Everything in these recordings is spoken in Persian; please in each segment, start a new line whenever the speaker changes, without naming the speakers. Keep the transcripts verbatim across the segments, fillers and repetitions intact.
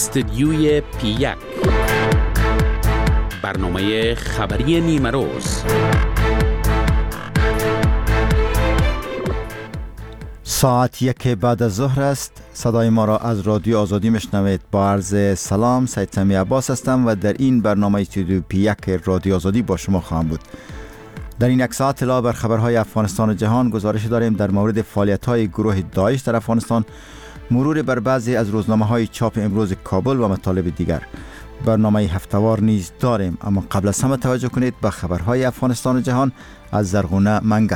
استدیوی پی یک، برنامه خبری نیمه روز.
ساعت یک بعد از ظهر است. صدای ما را از رادیو آزادی میشنوید. با عرض سلام، سید سمی عباس هستم و در این برنامه استودیو پی یک رادیو آزادی با شما خواهم بود. در این یک ساعت اطلاع بر خبرهای افغانستان و جهان، گزارش داریم در مورد فعالیت‌های گروه داعش در افغانستان، مرور بر بعضی از روزنامه‌های چاپ امروز کابل و مطالب دیگر. برنامه هفته‌وار نیز داریم، اما قبل از همه توجه کنید به خبرهای افغانستان و جهان از زرغونه منگل.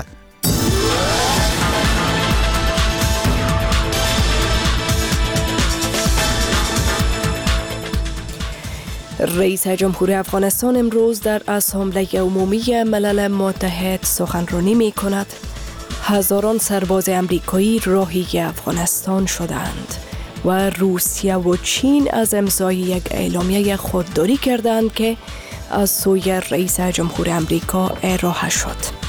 رئیس جمهور افغانستان امروز در اسامبله عمومی ملل متحد سخنرانی می کند. هزاران سرباز امریکایی راهی افغانستان شدند و روسیه و چین از امضای یک اعلامیه خودداری کردند که از سوی رئیس جمهور امریکا ارائه شد.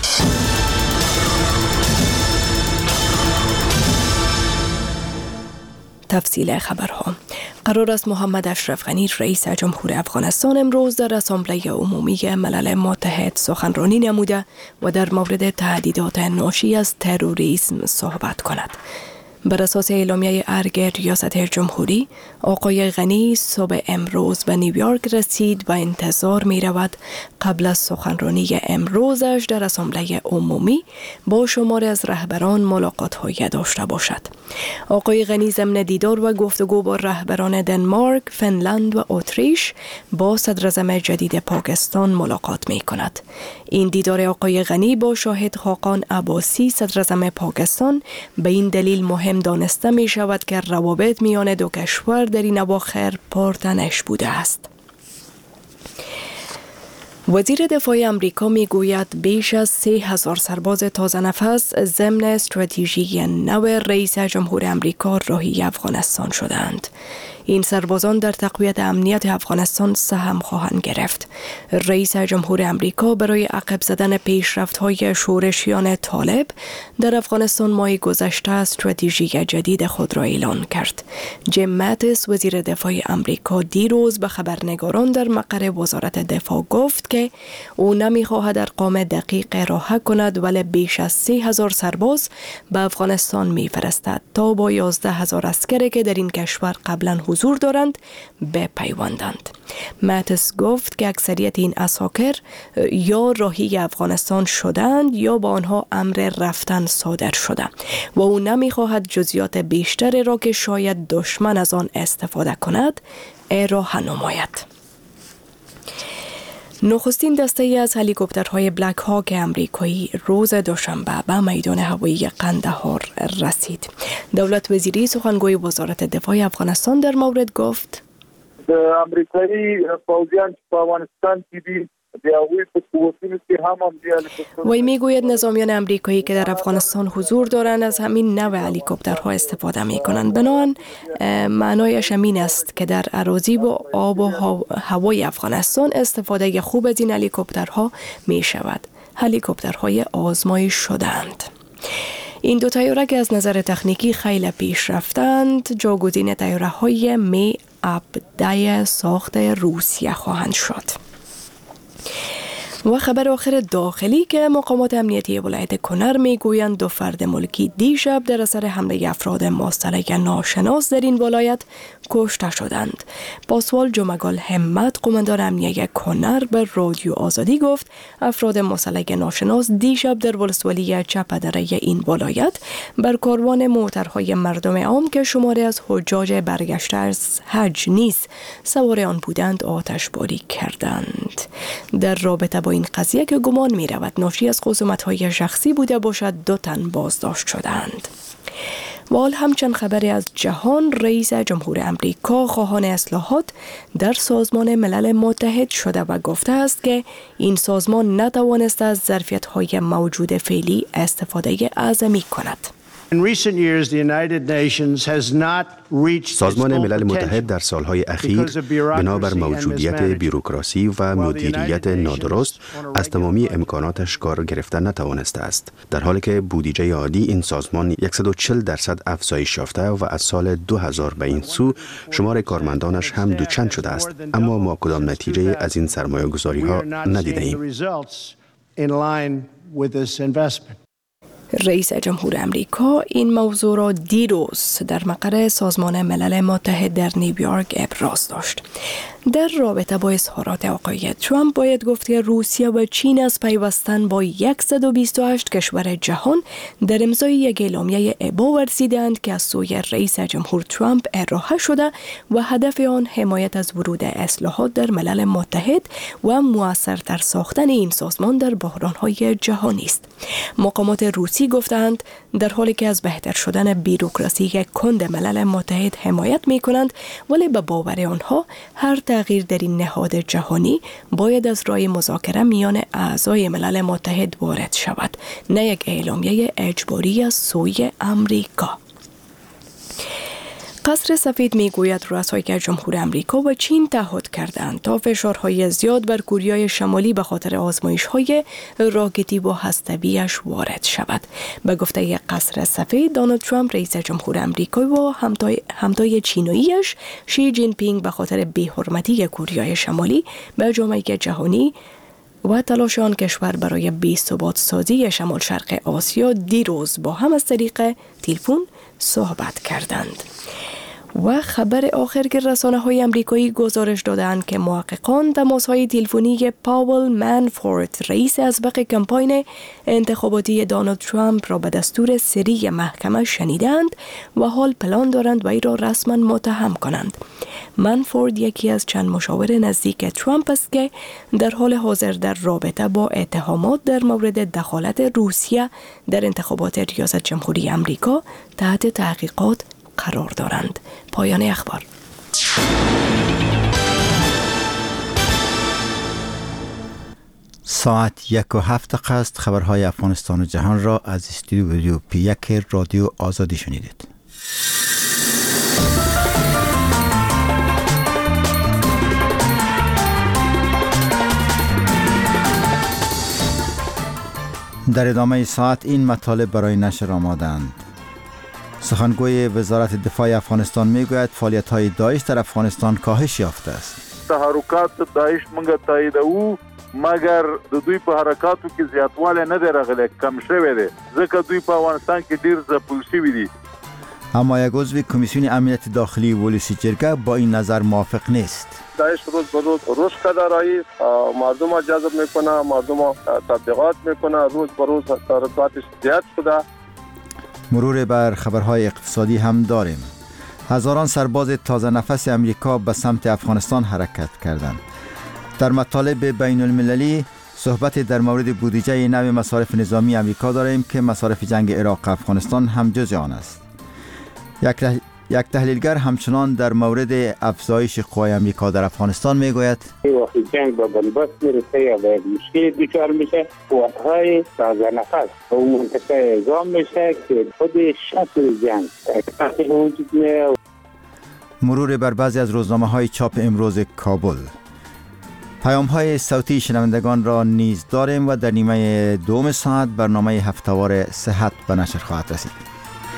تفصیل خبرها. قرار است محمد اشرف غنی رئیس جمهور افغانستان امروز در اسامبله عمومی ملل متحد سخنرانی نموده و در مورد تهدیدات ناشی از تروریسم صحبت کند. بر اساس اعلامیه ارگ ریاست جمهوری، آقای غنی صبح امروز به نیویورک رسید و انتظار می رود قبل از سخنرانی امروزش در اسامبله عمومی با شماری از رهبران ملاقات هایی داشته باشد. آقای غنی ضمن دیدار و گفتگو با رهبران دنمارک، فنلند و اتریش با صدر اعظم جدید پاکستان ملاقات می کند. این دیدار آقای غنی با شاهد خاقان عباسی، صدر اعظم پاکستان، به این دلیل مهم دانسته می شود که روابط میان دو کشور در این اواخر پرتنش بوده است. وزیر دفاع امریکا می گوید بیش از سه هزار سرباز تازه نفس ضمن استراتژی نو رئیس جمهور امریکا راهی افغانستان شدند. این سربازان در تقویت امنیت افغانستان سهم خواهند گرفت. رئیس جمهور امریکا برای عقب زدن پیشرفت‌های شورشیان طالب در افغانستان ماه گذشته استراتژی جدید خود را اعلان کرد. جیم ماتیس، وزیر دفاع امریکا، دیروز به خبرنگاران در مقر وزارت دفاع گفت که او نمی‌خواهد ارقام دقیق رها کند، ولی بیش از سه هزار سرباز به افغانستان می‌فرستد تا با یازده هزار عسکری که در این کشور قبلا حضور دارند بپیوندند. ماتیس گفت که اکثریت این عساکر یا راهی افغانستان شدند یا با آنها امر رفتن صادر شده و او نمی‌خواهد جزئیات بیشتری را که شاید دشمن از آن استفاده کند ارائه نماید. نخستین دسته ای از هلیکوپترهای بلک هاک امریکایی روز دوشنبه به میدان هوایی قندهار رسید. دولت وزیری سخنگوی وزارت دفاع افغانستان در مورد گفت:
امریکایی پوځیان په افغانستان کې دي
وی میگوید نظامیان امریکایی که در افغانستان حضور دارند از همین نوع هلیکوپترها استفاده می کنند. بنابراین معنایش همین است که در اراضی و آب و هوای افغانستان استفاده خوب از این هلیکوپترها می شود. هلیکوپترهای آزمایش شدند. این دو طیاره که از نظر تکنیکی خیلی پیش رفتند، جاگزین طیاره‌های می ابدای ساخت روسیه خواهند شد. و خبر آخر داخلی که مقامات امنیتی ولایت کنر میگویند دو فرد ملکی دیشب در اثر حمله افراد مسلح ناشناس در این ولایت کشته شدند. پاسوال جمگال همت، قماندان امنیتی کنر، به رادیو آزادی گفت افراد مسلح ناشناس دیشب در ولسوالی چپدره این ولایت بر کاروان موترهای مردم عام که شماری از حجاج برگشته از حج نیز سوار آن بودند آتشباری کردند. در رابطه با این قضیه که گمان می رود ناشی از خصومت‌های شخصی بوده باشد، دو تن بازداشت شدند. و حال همچنین خبری از جهان، رئیس جمهور امریکا خواهان اصلاحات در سازمان ملل متحد شده و گفته است که این سازمان نتوانسته از ظرفیت‌های موجود فعلی استفاده اعظمی کند.
سازمان ملل متحد در سالهای اخیر بنابر موجودیت بیروکراسی و مدیریت نادرست از تمامی امکاناتش کار گرفتن نتوانسته است، در حالی که بودجه عادی این سازمان صد و چهل درصد افزایش یافته و از سال دو هزار به این سو شمار کارمندانش هم دوچند شده است، اما ما کدام نتیجه از این سرمایه گذاری ها ندیده ایم.
رئیس جمهور امریکا این موضوع را دیروز در مقر سازمان ملل متحد در نیویورک ابراز داشت. در رابطه با اظهارات آقای ترامپ باید گفت که روسیه و چین از پیوستن با صد و بیست و هشت کشور جهان در امضای یک اعلامیه ابا ورزیدند که از سوی رئیس جمهور ترامپ ارائه شده و هدف آن حمایت از ورود اصلاحات در ملل متحد و مؤثرتر ساختن این سازمان در بحران‌های جهانی است. مقامات روسی گفتند در حالی که از بهتر شدن بیروکراسی کند ملل متحد حمایت می‌کنند، ولی به باور آنها هر تغییر در این نهاد جهانی باید از راه مذاکره میان اعضای ملل متحد وارد شود، نه یک اعلامیه اجباری از سوی امریکا. قصر سفید میگوید رؤسای جمهور امریکا و چین تعهد کردند تا فشارهای زیاد بر کره شمالی به خاطر آزمایش‌های راکتی و هسته‌ای‌اش وارد شود. به گفته قصر سفید، دونالد ترامپ رئیس جمهور امریکا و همتای همتای چینی‌اش شی جین پینگ به خاطر بی‌حرمتی کره شمالی به جامعه جهانی و تلاش آن کشور برای بی‌ثبات سازی شمال شرق آسیا دیروز با هم از طریق تلفن صحبت کردند. و خبر آخر که رسانه‌های آمریکایی گزارش دادند که محققان تماس‌های تلفنی پاول منافورت رئیس اسبق کمپاین انتخاباتی دونالد ترامپ را به دستور سری محکمه شنیدند و حال پلان دارند وی را رسما متهم کنند. منافورت یکی از چند مشاور نزدیک ترامپ است که در حال حاضر در رابطه با اتهامات در مورد دخالت روسیه در انتخابات ریاست جمهوری آمریکا تحت تحقیقات قرار دارند. پایان اخبار.
ساعت یک و هفت دقیقه است. خبرهای افغانستان و جهان را از استودیو پی یک رادیو آزادی شنیدید. در ادامه ساعت این مطالب برای نشر آمادند. سخنگوی وزارت دفاع افغانستان میگوید فعالیت‌های داعش در افغانستان کاهش یافته است.
تحرکات داعش موږ تاییدوو، مګر د دوی په حرکاتو کې زیاتوالی نه دی راغلی، کم شوی دی، ځکه دوی په افغانستان کې ډیر ځپل شوي دي.
اما یک عضو کمیسیون امنیت داخلی ولسی جرگه با این نظر موافق نیست.
داعش روز به روز رشد کرده رئیس، مردم را جذب میکنه، مردم را تبلیغات میکنه، روز به روز تحرکاتش زیاد شده.
مرور بر خبرهای اقتصادی هم داریم. هزاران سرباز تازه نفس امریکا به سمت افغانستان حرکت کردند. در مطالب بین المللی صحبت در مورد بودجه نو مصارف نظامی امریکا داریم که مصارف جنگ عراق و افغانستان هم جزء آن است. یک یک تحلیلگر همچنان در مورد افزایش قوای امریکا در افغانستان میگوید
وقتی جنگ به بنبست میرسه یا به مشکل دچار میشه، قوت‌های تازه نفس به اون منطقه اعزام میشه که خود شکل جنگ تحقیق وجود میاد.
مرور بر بعضی از روزنامه‌های چاپ امروز کابل. پیام‌های صوتی شنوندگان را نیز داریم و در نیمه دوم ساعت برنامه هفته‌وار صحت به نشر خواهد رسید.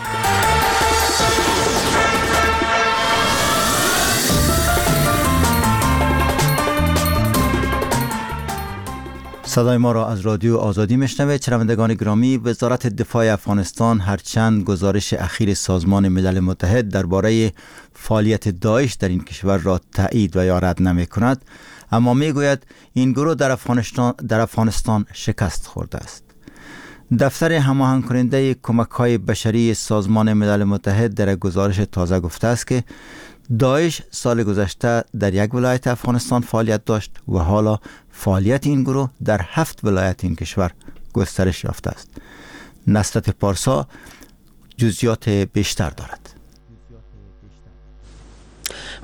صدای ما را از رادیو آزادی میشنوید. شنوندگان گرامی، وزارت دفاع افغانستان هرچند گزارش اخیر سازمان ملل متحد درباره فعالیت داعش در این کشور را تایید و یا رد نمی کند، اما می گوید این گروه در افغانستان در افغانستان شکست خورده است. دفتر هماهنگ کننده کمک‌های بشری سازمان ملل متحد در گزارش تازه گفته است که داعش سال گذشته در یک ولایت افغانستان فعالیت داشت و حالا فعالیت این گروه در هفت ولایت این کشور گسترش یافته است. نصرت پارسا جزئیات بیشتر دارد.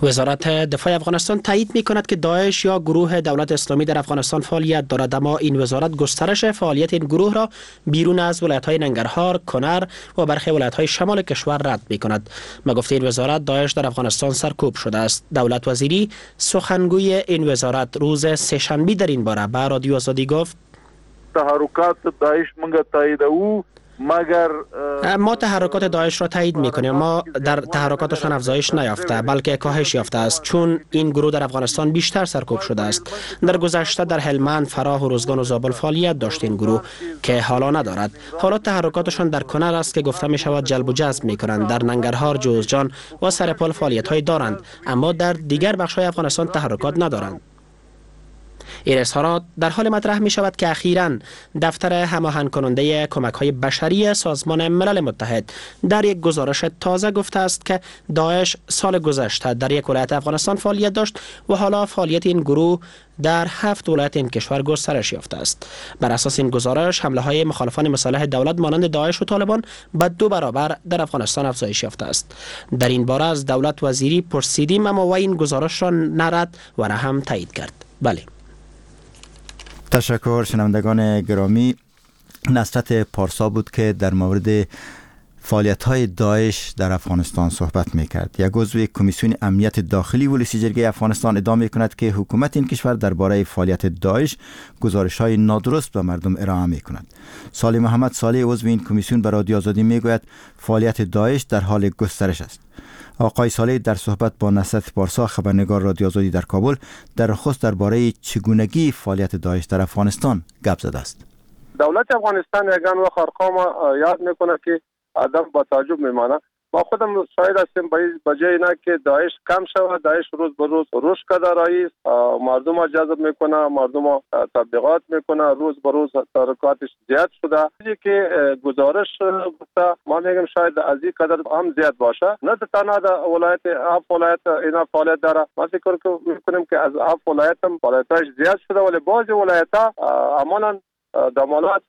وزارت دفاع افغانستان تایید می کند که داعش یا گروه دولت اسلامی در افغانستان فعالیت دارد، اما این وزارت گسترش فعالیت این گروه را بیرون از ولایت‌های ننگرهار، کنر و برخی ولایت‌های شمال کشور رد می کند. ما گفته این وزارت داعش در افغانستان سرکوب شده است. دولت وزیری سخنگوی این وزارت روز سه‌شنبه در این باره به رادیو آزادی گفت
تحرکات داعش منگا تایید او مگر
ما تحرکات داعش را تایید می‌کنیم. ما در تحرکاتشان افزایش نیافته بلکه کاهش یافته است، چون این گروه در افغانستان بیشتر سرکوب شده است. در گذشته در هلمند، فراه و روزگان و زابل فعالیت داشت این گروه که حالا ندارد. حالا تحرکاتشان در کنر است که گفته می شود جلب و جذب می‌کنند. در ننگرهار، جوزجان و سرپال فعالیت‌های دارند، اما در دیگر بخش‌های افغانستان تحرکات ندارند. این اظهارات در حال مطرح می شود که اخیراً دفتر هماهنگ کننده کمک های بشری سازمان ملل متحد در یک گزارش تازه گفته است که داعش سال گذشته در یک ولایت افغانستان فعالیت داشت و حالا فعالیت این گروه در هفت ولایت این کشور گسترش یافته است. بر اساس این گزارش حمله های مخالفان مصالح دولت مانند داعش و طالبان به دو برابر در افغانستان افزایش یافته است. در این باره از دولت وزیری پرسیدیم، اما و این گزارش را نرد و را هم تایید کرد. بله.
تشکر. شنوندگان گرامی، نصرت پارسا بود که در مورد فعالیت‌های داعش در افغانستان صحبت می‌کرد. یک عضو کمیسیون امنیت داخلی ولسی جرگه افغانستان ادعا می‌کند که حکومت این کشور درباره فعالیت داعش گزارش‌های نادرست به مردم ارائه می‌کند. صالح محمد صالح عضو این کمیسیون به رادیو آزادی می‌گوید فعالیت داعش در حال گسترش است. آقای صالح در صحبت با نصرت پارسا خبرنگار رادیو آزادی در کابل در خصوص درباره چگونگی فعالیت داعش در افغانستان گپ زده است.
دولت افغانستان یگان و ارقام یاد میکنه که آدم با تعجب میمانه. ما خودم شاید هستیم به جای اینا که داعش کم شود، داعش روز به روز رشد کرده رئیس، مردم ها جذب میکنه، مردم ها تبلیغات میکنه، روز به روز تحرکاتش زیاد شده. چیزی که گزارش گفته ما میگم شاید از این قدر هم زیاد باشه. نه تنها در ولایت اف ولایت اینا فعالیت داره، ما فکر میکنیم که از اف ولایت هم فعالیتش زیاد شده، ولی بعضی ولایت ها عملاً دمالات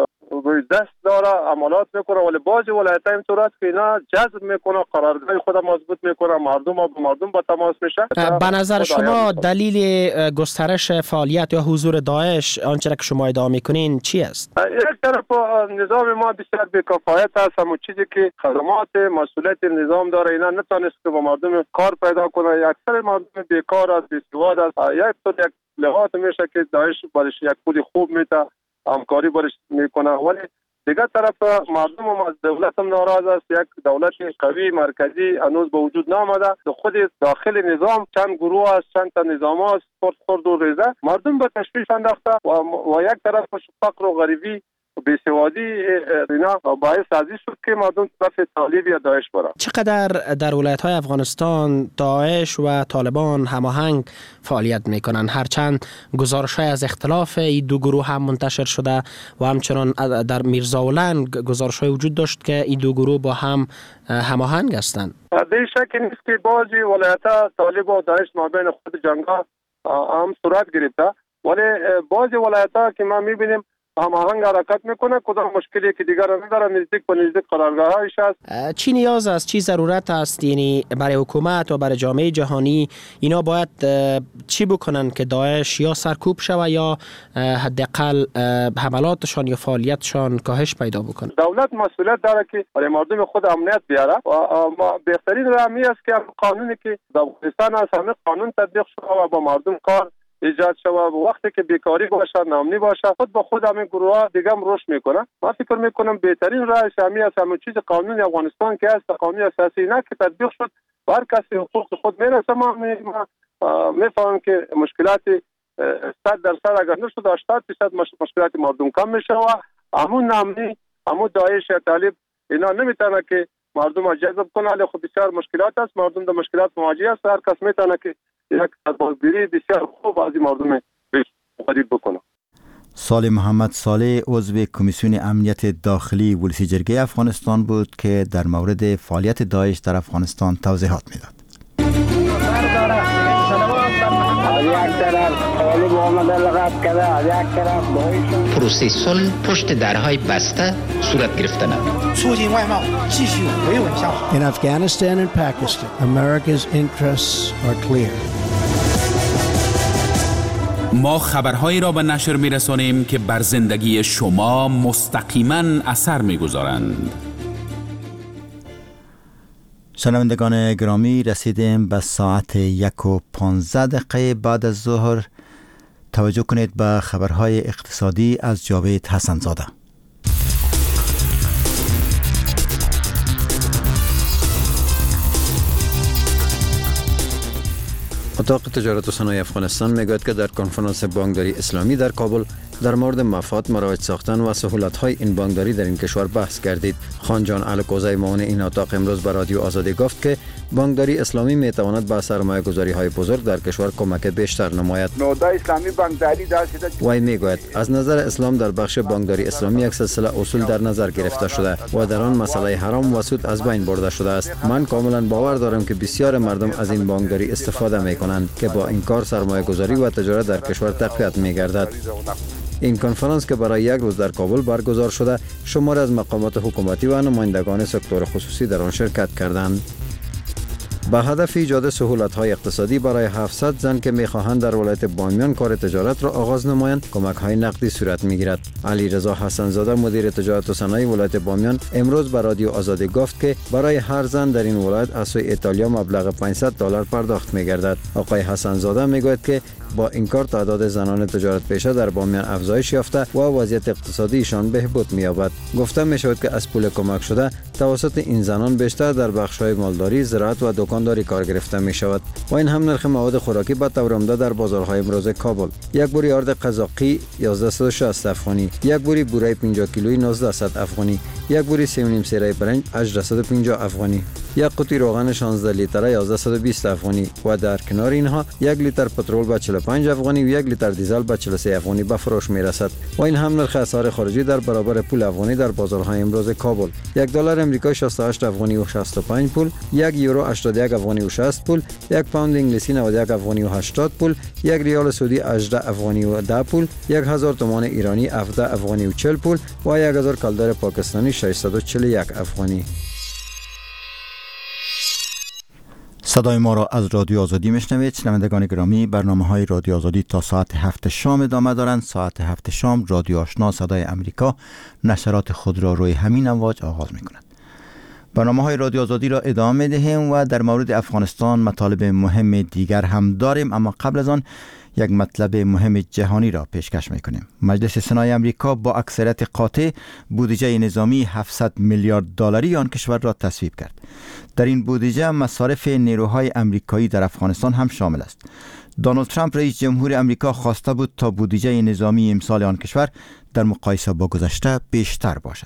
روی دست داره، عملات میکنه، ولی بعضی ولایت ها اینطور است که اینا جذب میکنه، قرارگاه خود مضبوط میکنه، مردم با مردم با تماس میشه.
به نظر شما دلیل گسترش فعالیت یا حضور داعش آنچه که شما ادعا میکنین چی است؟
یک طرف نظام ما بسیار بی‌کفایت است، همون چیزی که خدمات مسئولیت نظام داره اینا نتونست که با مردم کار پیدا کنه. اکثر مردم بیکار است، بیسواد است. یک طور یک لحاظ میشه که داعش برش یک پول خوب میده، همکاری برش میکنه، ولی دیگر طرف مردم هم از دولت هم ناراض است. یک دولت قوی مرکزی هنوز به وجود نامده. خود داخل نظام چند گروه است، چند تا نظام است، خرد خرد و ریزه، مردم به تشویش انداخته و, و یک طرف فقر و غریبی و بیسوادی اینا باعث ازی شد که مردم طرف طالب یا داعش برن.
چقدر در ولایت‌های افغانستان داعش و طالبان هماهنگ فعالیت میکنن؟ هرچند گزارش‌های از اختلاف این دو گروه هم منتشر شده و همچنان در میرزاولند گزارش‌های وجود داشت که این دو گروه با هم هماهنگ هستند.
در شک نیست که بعضی ولایت‌ها طالب و داعش مابین خود جنگ‌ها هم صورت گرفته، ولی بعضی ولایت‌ها که ما می‌بینیم هماهنگ حرکت میکنه، کدام مشکلی که دیگر نداره، نزدیک به نزدیک قرارگاه‌هایش است.
چی نیاز است، چی ضرورت است، یعنی برای حکومت و برای جامعه جهانی اینا باید چی بکنن که داعش یا سرکوب شود یا حداقل حملاتشان یا فعالیتشان کاهش پیدا بکنه؟
دولت مسئولیت داره که برای مردم خود امنیت بیاره و بهترین راه می است که قانونی که در افغانستان است همه قانون تطبیق شود و با مردم کار ایجاد شود. وقتی که بیکاری باشه، نامنی باشه، خود با خود همین گروه ها دیگه هم رشد میکنه. من فکر میکنم بهترین راه شامی است همون چیز قانون افغانستان که است، قانون اساسی نه که تطبیق شد و هر کسی حقوق خود میرسه. ما میفهمم که مشکلات صد درصد اگر نشد هشتاد درصد مشکلات مردم کم میشه و همون نامنی، همون داعش یا طالب اینا نمیتونه که مردم را جذب کنه. ولی خب بسیار مشکلات است، مردم در مشکلات مواجه است. هر کس میتونه که یک تدبیری بسیار خوب از مردم قریب بکنه.
صالح محمد صالح عضو کمیسیون امنیت داخلی ولسی جرگه افغانستان بود که در مورد فعالیت داعش در افغانستان توضیحات میداد.
یک طرف طالب آمده لغت کرده، از یک طرف داعش.
پروسه صلح پشت درهای بسته صورت گرفتن.
In Afghanistan and Pakistan, America's interests are clear.
ما خبرهایی را به نشر می‌رسانیم که بر زندگی شما مستقیما اثر می‌گذارند.
شنوندگان گرامی، رسیدیم به ساعت یک و پانزده دقیقه بعد از ظهر. توجه کنید به خبرهای اقتصادی از جاوید حسنزاده.
اتاق تجارت و صنایع افغانستان میگوید که در کنفرانس بانکداری اسلامی در کابل در مورد مفاد مراعات ساختن و سهولت‌های این بانکداری در این کشور بحث گردید. خان جان الکوزی معاون این اتاق امروز به رادیو آزادی گفت که بانکداری اسلامی میتواند به سرمایه‌گذاری‌های بزرگ در کشور کمک بیشتر نماید.
نهاد اسلامی بانکداری داشته.
وی میگوید از نظر اسلام در بخش بانکداری اسلامی یک سلسله اصول در نظر گرفته شده و در آن مسئله حرام و سود از بین برده شده است. من کاملا باور دارم که بسیار مردم از این بانکداری استفاده میکنند که با این کار سرمایه‌گذاری و تجارت در کشور تقویت می‌گردد. این کنفرانس که برای یک روز در کابل برگزار شده، شماری از مقامات حکومتی و نمایندگان سکتور خصوصی در آن شرکت کردند. با هدف ایجاد سهولت‌های اقتصادی برای هفتصد زن که می‌خواهند در ولایت بامیان کار تجارت را آغاز نمایند، کمک‌های نقدی صورت می‌گیرد. علی رضا حسن‌زاده مدیر تجارت و صنایع ولایت بامیان امروز به رادیو آزادی گفت که برای هر زن در این ولایت از سوی ایتالیا مبلغ پانصد دلار پرداخت می‌گردد. آقای حسن‌زاده می‌گوید که با این کار تعداد زنان تجارت پیشه در بامیان افزایش یافته و وضعیت اقتصادیشان بهبود می‌یابد. گفته می‌شود که از پول کمک شده توسط این زنان بیشتر در بخش‌های مالداری، زراعت و دکانداری کار گرفته می‌شود و این هم نرخ مواد خوراکی به طور عمده در بازارهای امروز کابل. یک بوری آرد قزاقی یازده و شصت افغانی، یک بوری بوره پنجاه کیلویی نوزده افغانی، یک بوری سه و نیم سیره برنج هجده و پنجاه افغانی، یک قوطی روغن شانزده لیتره یازده و بیست افغانی و در کنار اینها یک لیتر پترول به چهل و پنج افغانی و یک لیتر دیزل به چهل و سه افغانی به فروش میرسد و این هم نرخ اسعار خارجی در برابر پول افغانی در بازارهای امروز کابل. یک دلار امریکایی شصت و هشت افغانی و شصت و پنج پول، یک یورو هشتاد و یک افغانی و شصت پول، یک پوند انگلیسی نود و یک افغانی و هشتاد پول، یک ریال سعودی هجده افغانی و ده پول، یک هزار تومان ایرانی هفده افغانی و چهل پول و یک هزار کالدر پاکستانی ششصد و چهل و یک افغانی.
صدای ما را از رادیو آزادی میشنوید. شنوندگان گرامی، برنامه های رادیو آزادی تا ساعت هفت شام ادامه دارند. ساعت هفت شام رادیو آشنا صدای امریکا نشرات خود را روی همین امواج آغاز می کند. برنامه های رادیو آزادی را ادامه می دهیم و در مورد افغانستان مطالب مهم دیگر هم داریم، اما قبل از آن یک مطلب مهم جهانی را پیشکش میکنیم. مجلس سنای امریکا با اکثریت قاطع بودجه نظامی هفتصد میلیارد دلاری آن کشور را تصویب کرد. در این بودجه مصارف نیروهای امریکایی در افغانستان هم شامل است. دونالد ترامپ رئیس جمهور امریکا خواسته بود تا بودجه نظامی امسال آن کشور در مقایسه با گذشته بیشتر باشد.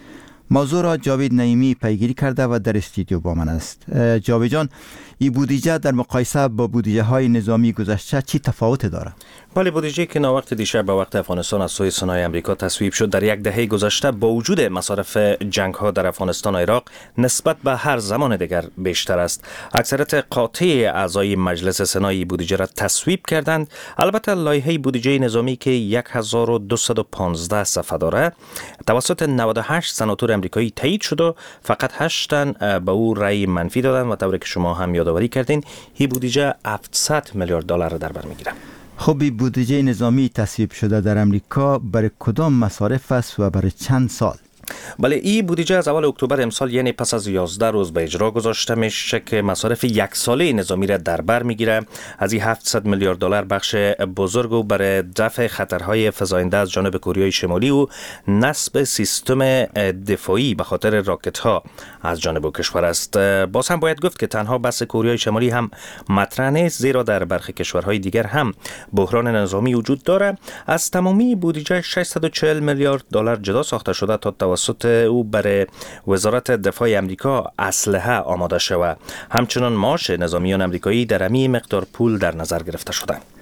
موضوع را جاوید نعیمی پیگیری کرده و در استودیو با من است. جاوید جان، این بودجه در مقایسه با بودجه های نظامی گذشته چی تفاوت داره؟
بله، بودجه که ناوقت دیشب به وقت افغانستان از سوی سنای امریکا تصویب شد در یک دهه گذشته با وجود مصارف جنگ ها در افغانستان و عراق نسبت به هر زمان دیگر بیشتر است. اکثریت قاطع اعضای مجلس سنای بودجه را تصویب کردند. البته لایحه بودجه نظامی که هزار و دویست و پانزده صفحه داره توسط نود و هشت سناتور امریکایی تایید شد و فقط هشت تن به او رأی منفی دادند و طوری که شما هم یادآوری کردین این بودجه هفتصد میلیارد دلار در بر میگیره.
خب این بودجه نظامی تصویب شده در امریکا برای کدام مصارف است و برای چند سال؟
بله، این بودجه از اول اکتبر امسال یعنی پس از یازده روز به اجرا گذاشته میشه که مصارف یک ساله نظامی را در بر میگیره. از این هفتصد میلیارد دلار بخش بزرگ و برای دفع خطرهای فزاینده از جانب کره شمالی و نصب سیستم دفاعی به خاطر راکت ها از جانب کشور است. باز هم باید گفت که تنها بحث کره شمالی هم مطرح نیست، زیرا در برخی کشورهای دیگر هم بحران نظامی وجود داره. از تمامی بودجه ششصد و چهل میلیارد دلار جدا ساخته شده تا توسط او برای وزارت دفاع امریکا اسلحه آماده شود. همچنان معاش نظامیان امریکایی در همین مقدار پول در نظر گرفته شده.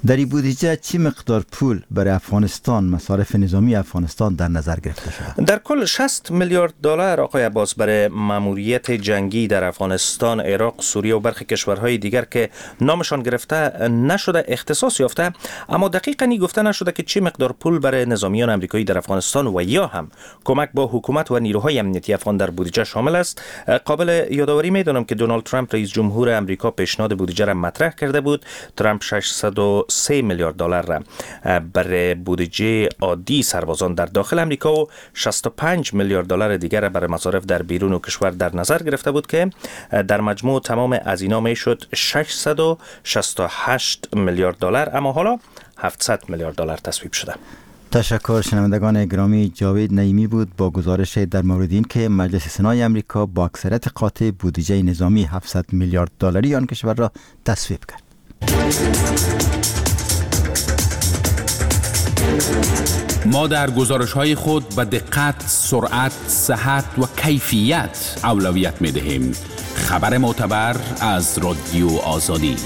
در این بودجه چی مقدار پول برای افغانستان، مصارف نظامی افغانستان در نظر گرفته شده؟
در کل شصت میلیارد دلار آقای عباس برای ماموریت جنگی در افغانستان، عراق، سوریه و برخی کشورهای دیگر که نامشان گرفته نشده اختصاص یافته، اما دقیقاً گفته نشده که چه مقدار پول برای نظامیان آمریکایی در افغانستان و یا هم کمک با حکومت و نیروهای امنیتی افغان در بودجه شامل است. قابل یادآوری می‌دانم که دونالد ترامپ رئیس جمهور آمریکا پیشنهاد بودجه را مطرح کرده بود. ترامپ ششصد و سه میلیارد دلار را برای بودجه عادی سربازان در داخل آمریکا و شصت و پنج میلیارد دلار دیگر برای مصارف در بیرون کشور در نظر گرفته بود که در مجموع تمام از اینا میشد ششصد و شصت و هشت میلیارد دلار، اما حالا هفتصد میلیارد دلار تصویب شده.
تشکر. شنوندگان گرامی، جاوید نعیمی بود با گزارش در مورد این که مجلس سنای آمریکا با اکثریت قاطع بودجه نظامی هفتصد میلیارد دلاری آن کشور را تصویب کرد.
ما در گزارش‌های خود به دقت، سرعت، صحت و کیفیت اولویت می‌دهیم. خبر معتبر از رادیو آزادی.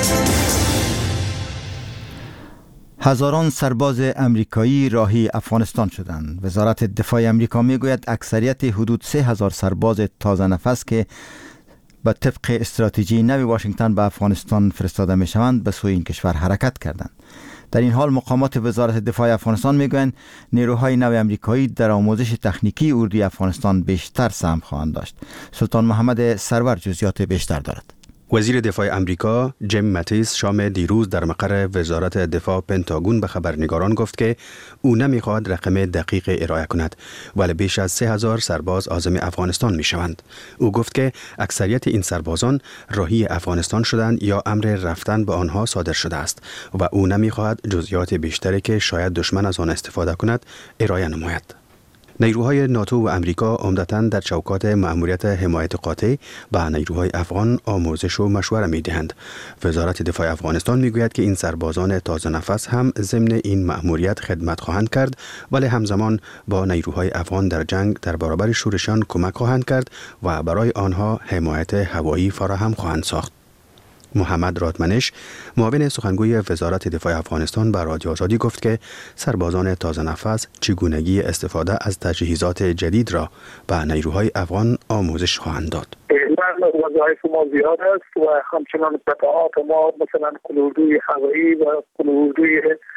هزاران سرباز امریکایی راهی افغانستان شدند. وزارت دفاع امریکا میگوید اکثریت حدود سه هزار سرباز تازه نفس که به طبق استراتژی نو واشنگتن به افغانستان فرستاده می شوند به سوی این کشور حرکت کردند. در این حال مقامات وزارت دفاع افغانستان میگویند نیروهای نو امریکایی در آموزش تکنیکی اردوی افغانستان بیشتر سهم خواهند داشت. سلطان محمد سرور جزئیات بیشتر دارد.
وزیر دفاع امریکا جیم ماتیس شام دیروز در مقر وزارت دفاع پنتاگون به خبرنگاران گفت که او نمیخواهد رقم دقیق ارائه کند، ولی بیش از سه هزار سرباز عازم افغانستان می شوند. او گفت که اکثریت این سربازان راهی افغانستان شدند یا امر رفتن به آنها صادر شده است و او نمیخواهد جزئیات بیشتری که شاید دشمن از آن استفاده کند ارائه نماید. نیروهای ناتو و امریکا عمدتاً در چوکات مأموریت حمایت قاطع به نیروهای افغان آموزش و مشوره می‌دهند. وزارت دفاع افغانستان میگوید که این سربازان تازه نفس هم ضمن این مأموریت خدمت خواهند کرد، ولی همزمان با نیروهای افغان در جنگ در برابر شورشان کمک خواهند کرد و برای آنها حمایت هوایی فراهم خواهند ساخت. محمد رادمنش، معاون سخنگوی وزارت دفاع افغانستان به رادیو آزادی گفت که سربازان تازه نفس چگونگی استفاده از تجهیزات جدید را به نیروهای افغان آموزش خواهند داد.
وظایف ما زیاد است و همچنان قطعات ما مثلا کلاردوی هوایی و کلاردوی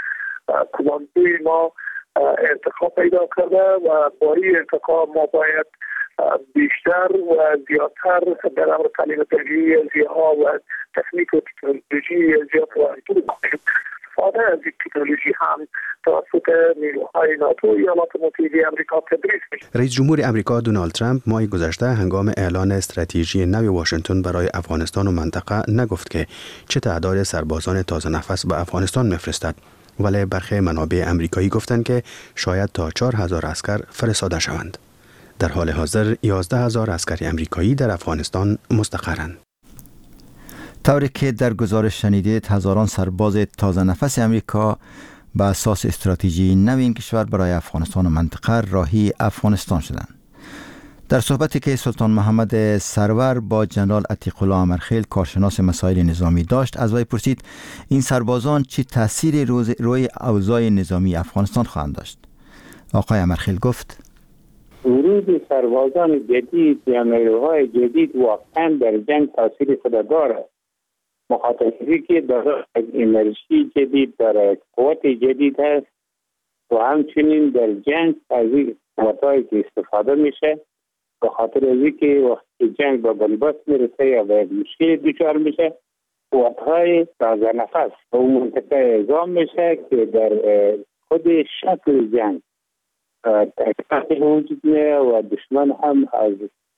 کماندوی ما ارتقا پیدا کرده و با این ارتقا ما باید بیشتر و زیادتر در امر تعلیم تجهیزی ها و تکنیک و تکنولوژی زیاد و استفاده از این تکنولوژی هم توسط نیروهای ناتو و ایالات متحده آمریکا تدریس میشه.
رئیس جمهور آمریکا دونالد ترامپ ماه گذشته هنگام اعلان استراتژی نو واشنگتن برای افغانستان و منطقه نگفت که چه تعداد سربازان تازه نفس به افغانستان میفرستد، ولی برخی منابع آمریکایی گفتند که شاید تا چهار هزار عسکر فرستاده شوند. در حال حاضر یازده هزار عسکر آمریکایی در افغانستان مستقرند.
طوری که در گزارش شنیدید، هزاران سرباز تازه نفس آمریکا به اساس استراتژی نو این کشور برای افغانستان و منطقه راهی افغانستان شدند. در صحبتی که سلطان محمد سرور با جنرال عتیق الله امرخیل کارشناس مسائل نظامی داشت، از وی پرسید این سربازان چه تأثیری روی اوضاع نظامی افغانستان خواهند داشت. آقای امرخیل گفت
ورود سربازان جدید یا نیروهای جدید واقعا در جنگ تاثیر خود دارد. مخاطبی که دارای انرژی جدید، دارای قوت جدید هست و همچنین در جنگ از این قوتایی که استفاده میشه به خاطر از اینکه وقتی جنگ به بنبست میرسه یا به مشکل دچار میشه، قوتهای تازه نفس به اون منطقه اعزام میشه که در خود شکل جنگ تحقیقاتی وجود میه و دشمن هم از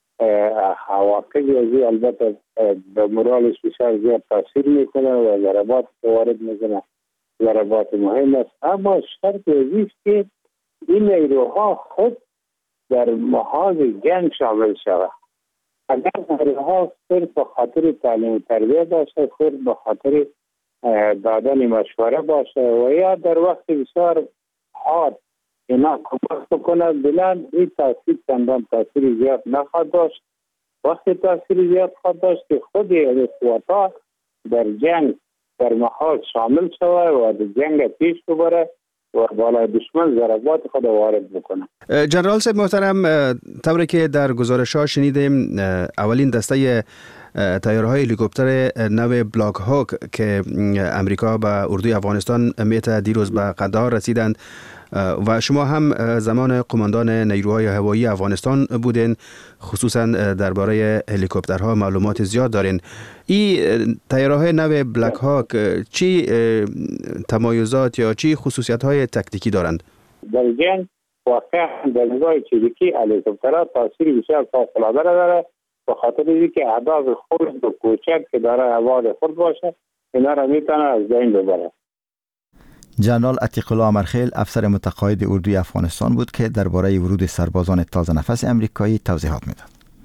عواقب ازی البته به مورالش بسیار زیاد تاثیر میکنه و ضربات وارد میکنه، ضربات مهم است. اما شرط ازیست که این نیروها خود در محاض جنگ شامل شود. اگر نیروها صرف به خاطر تعلیم و تربیه باشه، خود به خاطر دادن مشوره باشه و یا در وقت بسیار حاد اینا کمک بکنه، بلند این تاثیر چندان تاثیر زیاد نخواهد داشت. وقتی تاثیر زیاد خواهد داشت که خود قوتها در جنگ در محاط شامل شود و در جنگ پیش ببره و بالای دشمن ضربات خود وارد بکنه.
جنرال صاحب محترم، طوری که در گزارش ها شنیدیم اولین دسته طیاره‌های هلیکوپتر نو بلاک هاک که امریکا به اردوی افغانستان میته دیروز به قندهار رسیدند و شما هم زمان قماندان نیروهای هوایی افغانستان بودین، خصوصا درباره هلیکوپترها معلومات زیاد دارین. این طیاره‌های نو بلاک هاک چی تمایزات یا چی خصوصیت‌های تکتیکی دارند؟
در جنگ واقعا در نگاه چریکی هلیکوپترها تاثیر بسیار فوق‌العاده داره، به خاطر اینکه اهداف خرد و کوچک که داره هوای خرد باشه اینا را میتونه از بین ببره.
جنرال عتیق الله امرخیل افسر متقاعد اردوی افغانستان بود که درباره ورود سربازان تازه نفس امریکایی توضیحات میداد.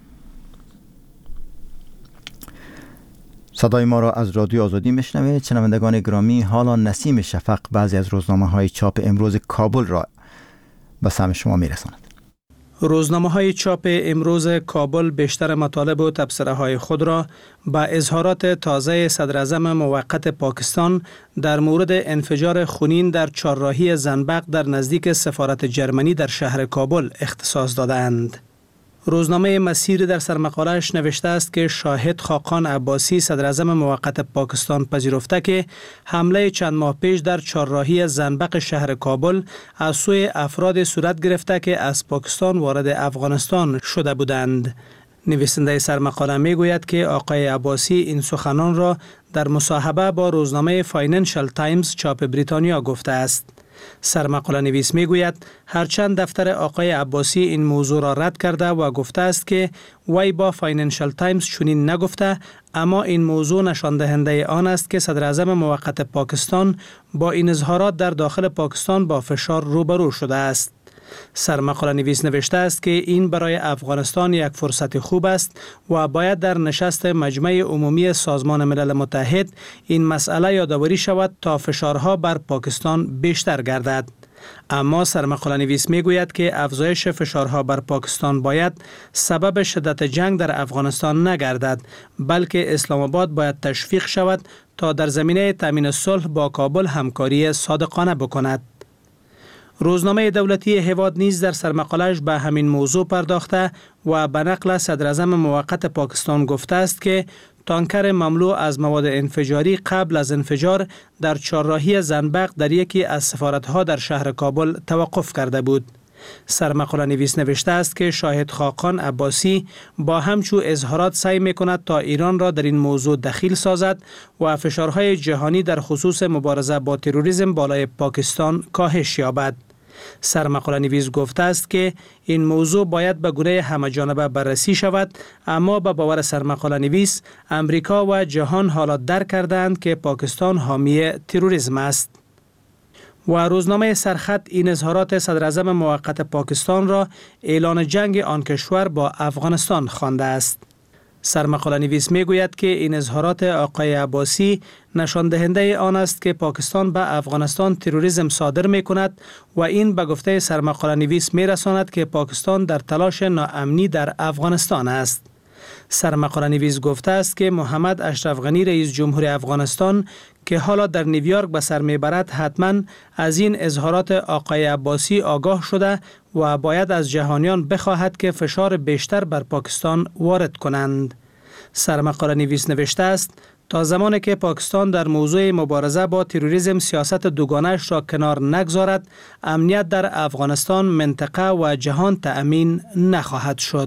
صدای ما را از رادیو آزادی میشنوید. شنوندگان گرامی، حالا نسیم شفق بعضی از روزنامه‌های چاپ امروز کابل را به سمع شما میرساند.
روزنامه‌های چاپ امروز کابل بیشتر مطالب و تبصره‌های خود را با اظهارات تازه صدراعظم موقت پاکستان در مورد انفجار خونین در چهارراهی زنبق در نزدیک سفارت جرمنی در شهر کابل اختصاص دادند. روزنامه مسیر در سرمقاله‌اش نوشته است که شاهد خاقان عباسی صدراعظم موقت پاکستان پذیرفته که حمله چند ماه پیش در چهارراهی زنبق شهر کابل از سوی افراد صورت گرفته که از پاکستان وارد افغانستان شده بودند. نویسنده سرمقاله می گوید که آقای عباسی این سخنان را در مصاحبه با روزنامه فاینانشل تایمز چاپ بریتانیا گفته است. سرمقاله نویس می گوید هرچند دفتر آقای عباسی این موضوع را رد کرده و گفته است که وی با فاینانشل تایمز چنین نگفته، اما این موضوع نشان دهنده آن است که صدراعظم موقت پاکستان با این اظهارات در داخل پاکستان با فشار روبرو شده است. سرمقاله نویس نوشته است که این برای افغانستان یک فرصت خوب است و باید در نشست مجمع عمومی سازمان ملل متحد این مسئله یادآوری شود تا فشارها بر پاکستان بیشتر گردد. اما سرمقاله نویس می گوید که افزایش فشارها بر پاکستان باید سبب شدت جنگ در افغانستان نگردد، بلکه اسلام آباد باید تشویق شود تا در زمینه تامین صلح با کابل همکاری صادقانه بکند. روزنامه دولتی هواد نیز در سرمقاله‌اش به همین موضوع پرداخته و به نقل صدراعظم موقت پاکستان گفته است که تانکر مملو از مواد انفجاری قبل از انفجار در چهارراهی زنبق در یکی از سفارت‌ها در شهر کابل توقف کرده بود. سرمقاله نویس نوشته است که شاهد خاقان عباسی با همچو اظهارات سعی می‌کند تا ایران را در این موضوع دخیل سازد و فشارهای جهانی در خصوص مبارزه با تروریسم بالای پاکستان کاهش یابد. سرمقاله نویس گفته است که این موضوع باید به گونه همه‌جانبه بررسی شود، اما به باور سرمقاله نویس امریکا و جهان حالا درک کردند که پاکستان حامی تروریسم است. و روزنامه سرخط این اظهارات صدراعظم موقت پاکستان را اعلان جنگ آن کشور با افغانستان خوانده است. سرمقاله نویس می گوید که این اظهارات آقای عباسی نشان دهنده آن است که پاکستان به افغانستان تروریسم صادر می کند و این به گفته سرمقاله نویس می رساند که پاکستان در تلاش ناامنی در افغانستان است. سرمقاله نویس گفته است که محمد اشرف غنی رئیس جمهور افغانستان که حالا در نیویورک به سر میبرد حتما از این اظهارات آقای عباسی آگاه شده و باید از جهانیان بخواهد که فشار بیشتر بر پاکستان وارد کنند. سرمقاله نویس نوشته است تا زمانی که پاکستان در موضوع مبارزه با تروریسم سیاست دوگانه‌اش را کنار نگذارد، امنیت در افغانستان، منطقه و جهان تأمین نخواهد شد.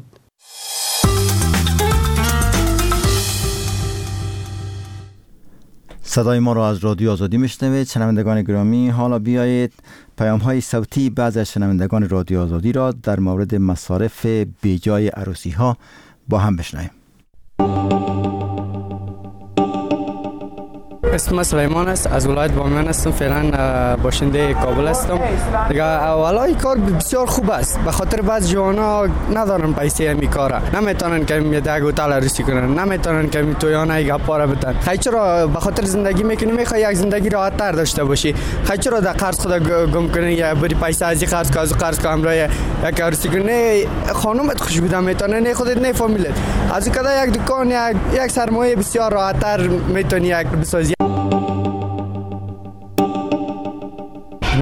صدای ما را از رادیو آزادی میشنوید. شنوندگان گرامی، حالا بیایید پیام های صوتی بعضی از شنوندگان رادیو آزادی را در مورد مصارف بیجای عروسی ها با هم بشنویم.
اسم سلیمان است، از ولایت بامیان هستم، فعلا باشنده کابل هستم. دیگه اولا این کار بسیار خوب است، به خاطر بعض جوانا ندارن پیسه می کاره، نمیتونن که می دیگه هتل عروسی کنن، نمیتونن که می تویانه گپا را بدن. خیلی چرا به خاطر زندگی میکنی، میخوای یک زندگی راحت تر داشته باشی، خیلی چرا در قرض خود گم کنی یا بری پیسه از این قرض که از قرض که امروز یک عروسی کنی، خانومت خوش بودن میتونه، نه خودت نه فامیلت، از کدا یک دکان یک یک سرمایه بسیار راحت تر میتونی یک بسازی.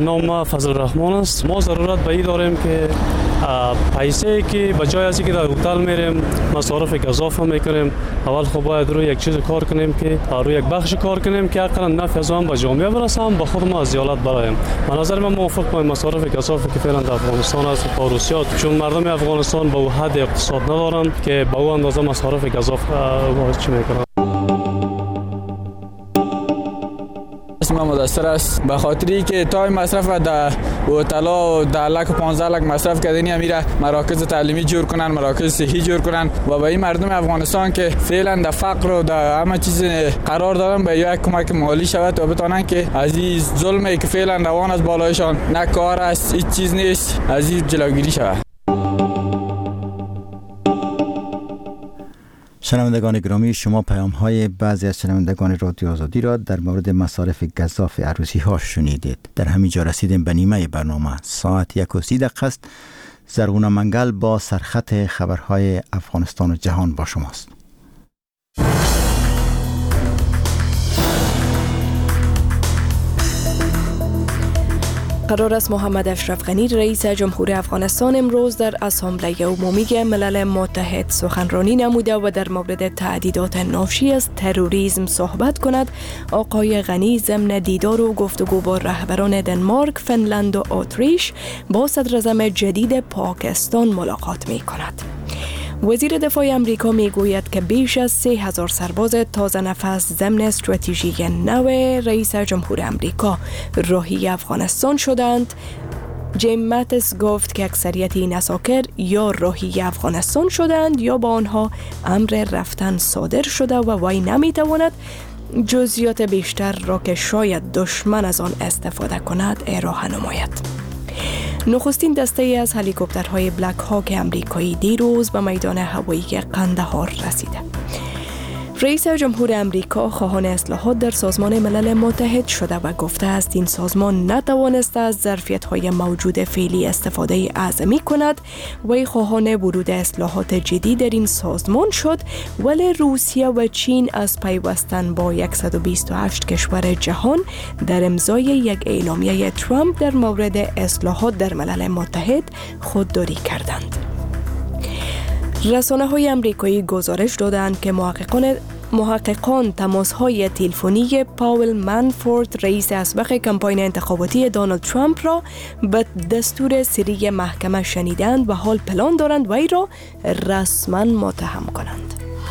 نام ما فضل الرحمن است. ما ضرورت به این داریم که پیسه که به جای از اینکه در هتل میریم مصارف گزاف میکنیم، اول خب باید روی یک چیز کار کنیم که روی یک بخش کار کنیم که حقا نفع از آن به جامعه برسم، به خود ما از زیالت برایم. به نظر من موافق با مصارف گزاف که فعلا در افغانستان است با روسیه، چون مردم افغانستان به حد اقتصاد ندارن که به اون اندازه مصارف گزاف چی میکنن.
ما مدثر است به خاطری که تای مصرف در هتل‌ها و ده لک و پانزده لک مصرف کردنی امیره مراکز تعلیمی جور کنن، مراکز صحی جور کنن و به این مردم افغانستان که فعلا در فقر و در همه چیز قرار دارن به یک کمک مالی شود و بتونن که از این ظلمی که فعلا روان از بالایشان نه کار است هیچ چیز نیست از این جلوگیری شود.
شنوندگان گرامی، شما پیام های بعضی از شنوندگان رادیو آزادی را در مورد مصارف گزاف عروسی ها شنیدید. در همین جا رسیدیم به نیمه برنامه. ساعت یک و سی دقیقه است. زرغونه منگل با سرخط خبرهای افغانستان و جهان با شماست.
قرار است محمد اشرف غنی رئیس جمهور افغانستان امروز در اسامبله عمومی ملل متحد سخنرانی نموده و در مورد تهدیدات ناشی از تروریسم صحبت کند. آقای غنی ضمن دیدار و گفتگو با رهبران دنمارک، فنلند و اتریش با صدراعظم جدید پاکستان ملاقات می کند. وزیر دفاع امریکا می گوید که بیش از سه هزار سرباز تازه نفس ضمن استراتژی نو رئیس جمهور امریکا راهی افغانستان شدند. جیم ماتیس گفت که اکثریت این اساکر یا راهی افغانستان شدند یا با آنها امر رفتن صادر شده و وی نمی تواند جزئیات بیشتر را که شاید دشمن از آن استفاده کند ارائه نماید. نخستین دسته از هلیکوپترهای بلک هاک امریکایی دیروز به میدان هوایی قندهار رسیده. رئیس جمهور امریکا خواهان اصلاحات در سازمان ملل متحد شده و گفته است این سازمان نتوانسته از ظرفیت‌های موجود فعلی استفاده اعظمی کند. وی خواهان ورود اصلاحات جدی در این سازمان شد، ولی روسیه و چین از پیوستن با صد و بیست و هشت کشور جهان در امضای یک اعلامیه ترامپ در مورد اصلاحات در ملل متحد خودداری کردند. رسانه های امریکایی گزارش دادند که محققان محققان تماس‌های تلفنی پاول منفورد رئیس اسبق کمپاین انتخاباتی دونالد ترامپ را به دستور سری محکمه شنیدند و حال پلان دارند وی را رسما متهم کنند.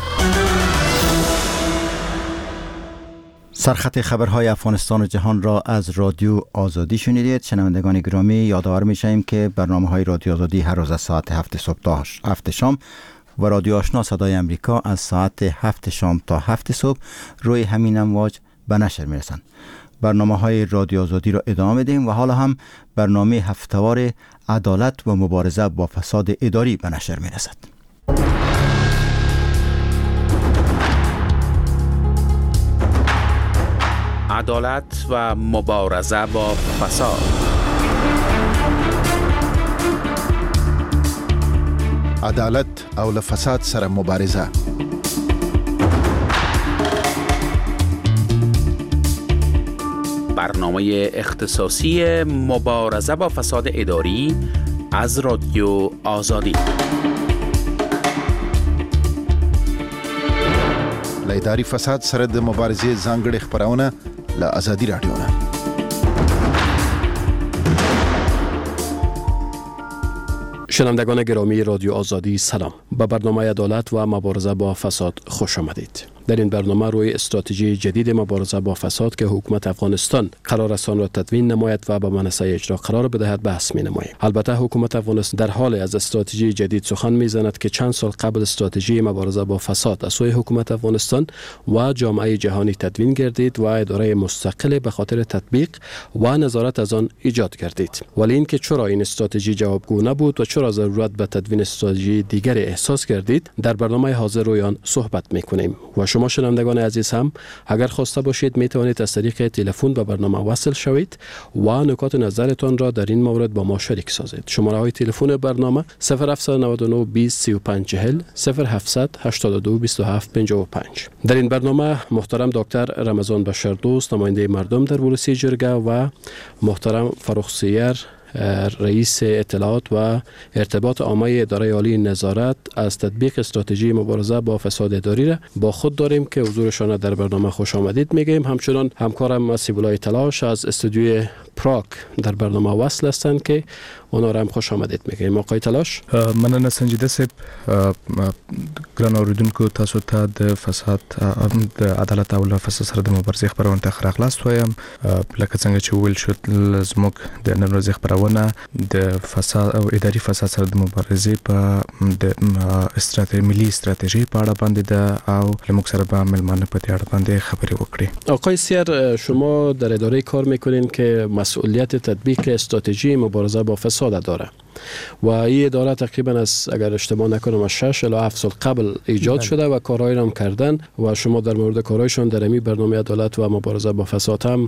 سرخط خبرهای افغانستان و جهان را از رادیو آزادی شنیدید. شنوندگان گرامی، یادآور می‌شویم که برنامه‌های رادیو آزادی هر روز از ساعت هفت صبح تا هفت شام و رادیو آشنا صدای امریکا از ساعت هفت شام تا هفت صبح روی همین امواج به نشر می‌رسند. برنامه‌های رادیو آزادی را ادامه می‌دهیم و حالا هم برنامه هفته‌وار عدالت و مبارزه با فساد اداری به نشر می‌رسد.
عدالت و مبارزه با فساد.
عدالت او له فساد سره مبارزه.
برنامه اختصاصی مبارزه با فساد اداری از رادیو آزادی.
له اداري فساد سره د مبارزې ځانګړي خبرونه له آزادي رادیو نه.
شنوندگان گرامی رادیو آزادی سلام. به برنامه عدالت و مبارزه با فساد خوش آمدید. در این برنامه روی استراتژی جدید مبارزه با فساد که حکومت افغانستان قرار است آن را تدوین نماید و به منصه اجرا قرار بدهد بحث می‌نماییم. البته حکومت افغانستان در حال از استراتژی جدید سخن می‌زند که چند سال قبل استراتژی مبارزه با فساد از سوی حکومت افغانستان و جامعه جهانی تدوین گردید و اداره مستقل به خاطر تطبیق و نظارت از آن ایجاد گردید. ولی اینکه چرا این استراتژی جوابگو نبود و چرا ضرورت به تدوین استراتژی دیگری احساس کردید، در برنامه حاضر روی آن صحبت می‌کنیم و شما شنوندگان عزیز هم اگر خواسته باشید می توانید از طریق تلفن به برنامه وصل شوید و نکات نظرتان را در این مورد با ما شریک سازید. شماره های تلفن برنامه صفر هفت نه نه بیست سی و پنج چهل صفر هفت هشت دو بیست و هفت پنجاه و پنج. در این برنامه محترم دکتر رمضان بشردوست نماینده مردم در ورودی جرگه و محترم فروخ سیر رئیس اطلاعات و ارتباط عامه اداره عالی نظارت از تطبیق استراتژی مبارزه با فساد اداری را با خود داریم که حضورشان در برنامه خوش آمدید میگیم. همچنان همکارم مسیبولای تلاش از استودیوی پراگ در برنامه وصل هستند که اونا را هم خوش آمدید میگیم. آقای تلاش،
مننه سنجیده صاحب. ګران اوریدونکو، تاسو ته د فساد د عدالت او له فساد سره د مبارزې خبرونه ته ښه راغلاست وایم. لکه څنګه چې ویل شو زموږ د نن ورځې خبرونه د فساد او اداري فساد سره د مبارزې په د استراتیژي ملي استراتیژي په اړه باندې ده او موږ سره به ملمانه په دې اړه باندې خبرې وکړي.
آقای سیر، شما در اداره کار میکنین که مسئولیت تطبیق استراتژی مبارزه با فساد داره و این اداره تقریبا از اگر اشتباه نکنم از شش الی هفت سال قبل ایجاد شده و کارهایی هم کردن و شما در مورد کارهایشون در این برنامه عدالت و مبارزه با فساد هم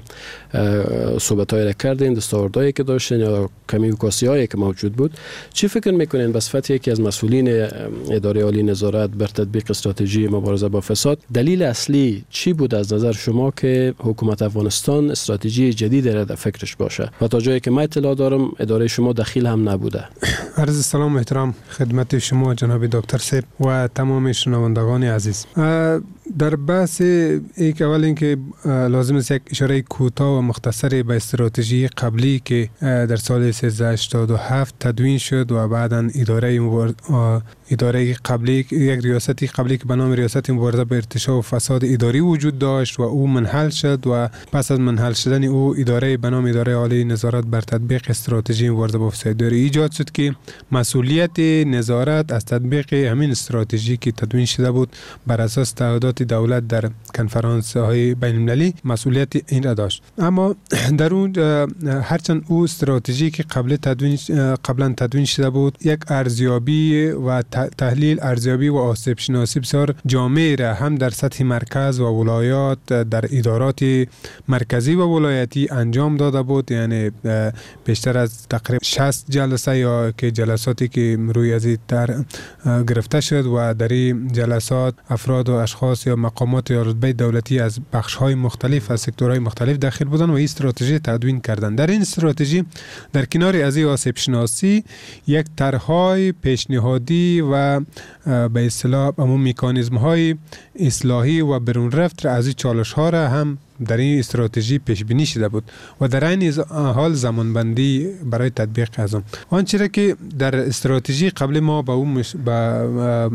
صحبتایی را کردین، دستاوردهایی که داشتین یا کمی وکاسی‌هایی که موجود بود. چی فکر میکنین به صفت یکی از مسئولین اداره عالی نظارت بر تطبیق استراتژی مبارزه با فساد، دلیل اصلی چی بود از نظر شما که حکومت افغانستان استراتژی جدید را در فکرش باشه و تا جایی که من اطلاع دارم اداره شما دخیل هم نبوده؟
عرض سلام و احترام خدمت شما جناب دکتر صاحب و تمام شنوندگان عزیز. در بحث ایک اول اینکه لازم است یک اشاره کوتاه و مختصری به استراتژی قبلی که در سال سیزده هشتاد و هفت تدوین شد و بعداً اداره مبار... اداره قبلی یک ریاستی قبلی که به نام ریاست مبارزه با ارتشاء و فساد اداری وجود داشت و او منحل شد و پس از منحل شدن او اداره به نام اداره عالی نظارت بر تطبیق استراتژی مبارزه با فساد اداری ایجاد شد که مسئولیت نظارت از تطبیق همین استراتژی که تدوین شده بود بر اساس تعهدات دولت در کنفرانس های بین المللی مسئولیت این را داشت. اما در اون هرچند او استراتژی که قبل تدوین قبلا تدوین شده بود یک ارزیابی و تحلیل ارزیابی و آسیب شناسی بسیار جامع را هم در سطح مرکز و ولایات در ادارات مرکزی و ولایتی انجام داده بود، یعنی بیشتر از تقریبا شصت جلسه یا که جلساتی که روی از در گرفته شد و در این جلسات افراد و اشخاص یا مقامات یا رتبه دولتی از بخش‌های مختلف از سکتورهای مختلف داخل بودند و این استراتژی تدوین کردند. در این استراتژی در کنار از این آسیب شناسی یک طرح‌های پیشنهادی و به اصطلاح همون مکانیزم‌های اصلاحی و برون رفت از این چالش‌ها را هم در این استراتژی پیش بینی شده بود و در این حال زمانبندی برای تطبیق از آن. آنچه که در استراتژی قبل ما با اون مش... با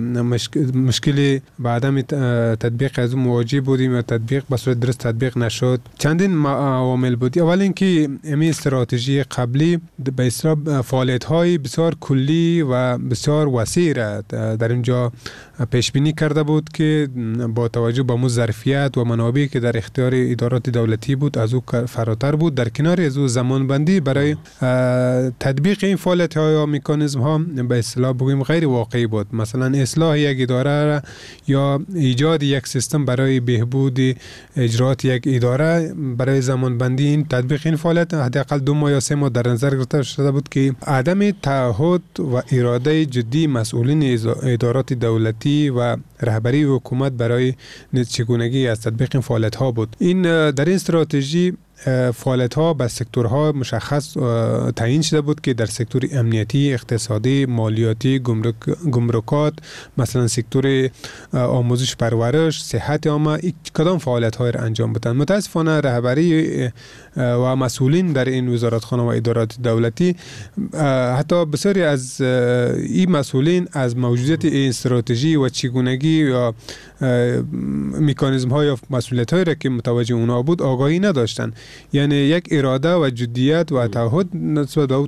مشکل با عدم تطبیق از اون مواجه بودیم و تطبیق به صورت درست تطبیق نشد. چندین عوامل بود. اول اینکه این استراتژی قبلی به اصطلاح فعالیت‌های بسیار کلی و بسیار وسیع را در اینجا پیش بینی کرده بود که با توجه به ظرفیت و منابعی که در اختیار ادارات دولتی بود از او فراتر بود. در کنار از او زمان بندی برای تطبیق این فعالیت ها یا مکانیزم ها به اصطلاح بگویم غیر واقعی بود. مثلا اصلاح یک اداره یا ایجاد یک سیستم برای بهبود اجرات یک اداره برای زمان بندی این تطبیق این فعالیت حداقل دو ماه یا سه ماه در نظر گرفته شده بود که عدم تعهد و اراده جدی مسئولین ادارات دولتی و رهبری حکومت برای چگونگی از تطبیق این فعالیت ها بود. این در این استراتژی فعالیت ها به سکتورها مشخص تعیین شده بود که در سکتور امنیتی، اقتصادی، مالیاتی، گمرک، گمرکات، مثلا سکتور آموزش پرورش، صحت عامه کدام فعالیت های را انجام بدن. متاسفانه رهبری و مسئولین در این وزارتخانه و ادارات دولتی حتی بسیاری از این مسئولین از موجودیت این استراتژی و چگونگی یا مکانیزم های یا مسئولیت های را که متوجه اونا بود آگاهی نداشتند. یعنی یک اراده و جدیت و تعهد نسبت به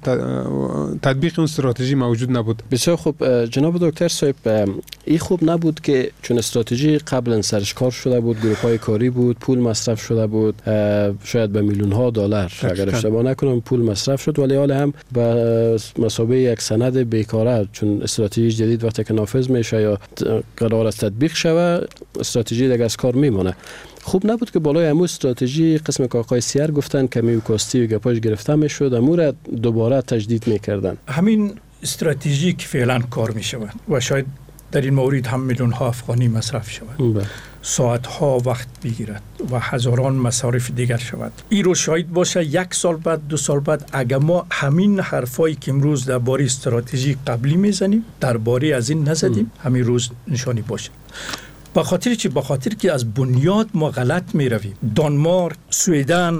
تطبیق اون استراتژی موجود نبود.
بسیار خوب جناب دکتر صاحب، این خوب نبود که چون استراتژی قبلا سرش کار شده بود، گروه‌های کاری بود، پول مصرف شده بود، شاید به میلیون ها دلار اگر اشتباه نکنم پول مصرف شد، ولی حالا هم به مسابقه یک سند بیکاره، چون استراتژی جدید وقتی که نافذ میشه یا قرار است تطبیق شود استراتژی دیگه از کار میمونه. خوب نبود که بالای همون استراتژی قسم که آقای سیر گفتن کمی و کاستی و گپاش گرفته میشد، امور را دوباره تجدید میکردن.
همین استراتژی که فعلا کار میشود و شاید در این مورد هم میلیون ها افغانی مصرف شود، ساعت ها وقت بگیرد و هزاران مصارف دیگر شود. این رو شاید باشه یک سال بعد، دو سال بعد، اگر ما همین حرفایی که امروز در باره استراتژی قبلی میزنیم در باره از این نزدیم، همین روز نشانی باشه. به خاطر چی؟ به خاطر که از بنیاد ما غلط می رویم. دانمارک، سویدن،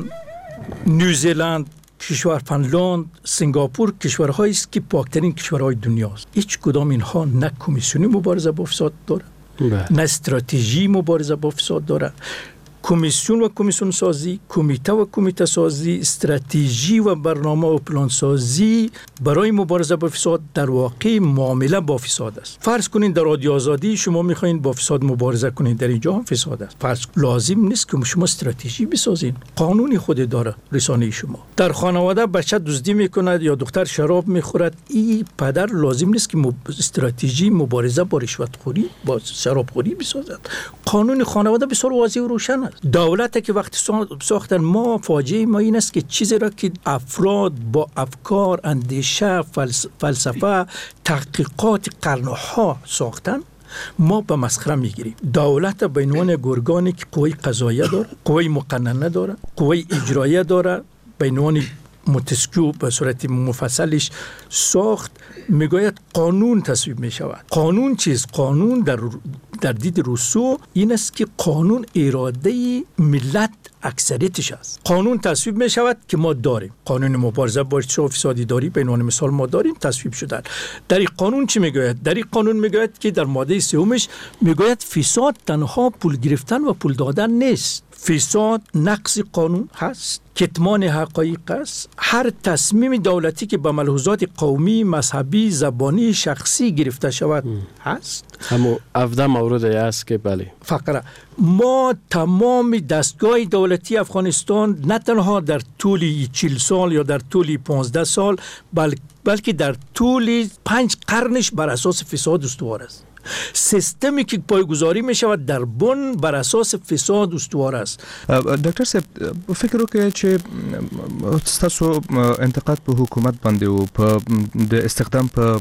نیوزیلند، کشور فنلاند، سنگاپور کشورهایی است که پاکترین کشورهای دنیاست. هیچ کدام اینها نه کمیسیون مبارزه با فساد داره، نه استراتژی مبارزه با فساد داره. کمیسیون و کمیسیون سازی، کمیته و کمیته سازی، استراتژی و برنامه و پلان سازی برای مبارزه با فساد در واقع معامله با فساد است. فرض کنین در رادیو آزادی شما میخواین با فساد مبارزه کنین، در اینجا هم فساد است. فرض لازم نیست که شما استراتژی بسازین، قانونی خود داره رسانه شما. در خانواده بچه دزدی میکند یا دختر شراب میخورد، این پدر لازم نیست که مب... استراتژی مبارزه با رشوت خوری با شراب خوری بسازد. قانون خانواده بسیار واضح و روشن است. دولت که وقتی ساختن، ما فاجعه ما این است که چیزی را که افراد با افکار، اندیشه، فلسفه، تحقیقات قرنها ساختن ما به مسخره میگیریم. دولت به عنوان گرگانی که قوی قضاییه داره، قوی مقننه داره، قوی اجراییه داره، به عنوان مونتسکیو به صورت مفصلش ساخت، میگوید قانون تصویب می شود. قانون چیست؟ قانون در در دید روسو این است که قانون اراده ملت اکثریتش است. قانون تصویب می شود که ما داریم، قانون مبارزه با فساد داری به عنوان مثال ما داریم، تصویب شده. در این قانون چی میگوید؟ در این قانون میگوید که در ماده سومش میگوید فساد تنها پول گرفتن و پول دادن نیست. فساد نقض قانون هست، کتمان حقایق است، هر تصمیم دولتی که به ملحوظات قومی، مذهبی، زبانی، شخصی گرفته شود هست.
همو هفده مورد است که بله.
فقره ما تمام دستگاه دولتی افغانستان نه تنها در طول چهل سال یا در طول پانزده سال بل... بلکه در طول پنج قرنش بر اساس فساد استوار است. سیستمی که پایگذاری می شود در بن بر اساس فساد استوار است.
دکتر صاحب فکر وکړئ چې تاسو انتقاد په حکومت باندې او په د استخدام په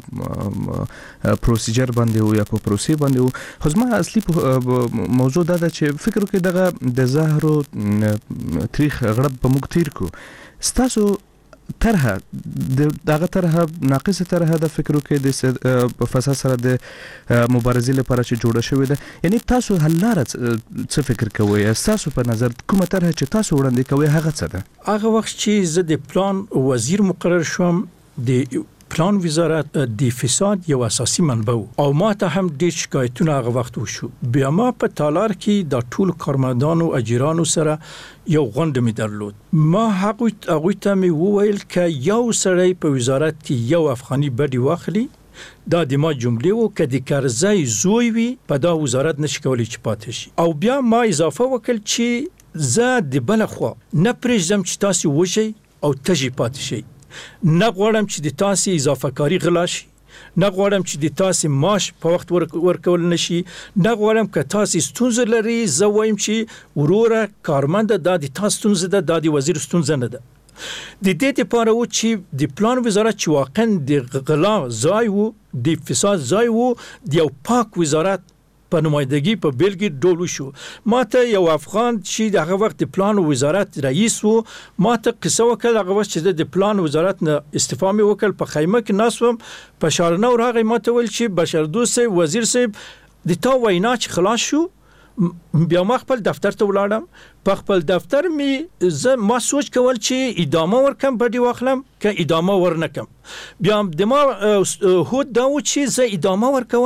پروسیجر باندې او یا په پروسې باندې او خو زما اصلي موضوع دا ده چې فکر وکړئ دغه د زهر او تاریخ غړپ په موږ تیر کو ستاسو طرحه دغه طرحه ناقصه طرحه د فکر وکړي د فساد سره د مبارزې لپاره چې جوړه شوې ده، یعنی تاسو حل لاره څه فکر کوئ؟ تاسو په نظر کومه طرحه چې تاسو وړاندې کوئ هغه څه ده؟
هغه وخت چې زه د پلان وزیر مقرر شوم، د پلان وزارت د فساد یو اساسي منبع او ما ته هم ډېر شکایتونه هغه وخت وشو. بیا ما په تالار کې د ټول کارمندانو اجرانو سره یو غونډه می درلود. ما هغه هغه ته می وویل که یو سړی په وزارت کې یو افغاني بډي واخلي، دا د ما جملې وو که د کرزی زوی وي په دا وزارت نشي کولی چې پاتې شي. او بیا ما اضافه وکړ چې زه د بل خوا نه پرېږدم چې تاسو وشئ او تږي پاتې شئ، نه غواړم چې د تاسو اضافه کاری غلا شي، نه غواړم چې د تاسو معاش په وخت ورکول نشي، نه غواړم که تاسو ستونزه لري زه وایم چې وروره کارمند دا د تاسو ستونزه ده، دا د وزیر ستونزه نه ده. د دې لپاره و چې د پلان وزارت چې واقعا د غلا ځای و، د فساد ځای و، د یو پاک وزارت په نمایندګي په بیلګې ډول شو. ما ته یو افغان چې دغه وخت د پلان وزارت رئیس و ما ته قصه وکړه، هغه وخت چې د پلان وزارت نه استعفا مې وکړ، په خیمه کې ناست وم، په شارنور هغه ما ته ویل چې بشردوست صاحب وزیر صاحب د تا وینا چې خلاص شو. بیا ما خپل دفتر ته ولاړم، په خپل دفتر می زه ما سوچ کول چې ادامه ورکم بډي واخلم که ادامه ورنکم. بیا د ما هود دا و چې زه ادامه ورکوم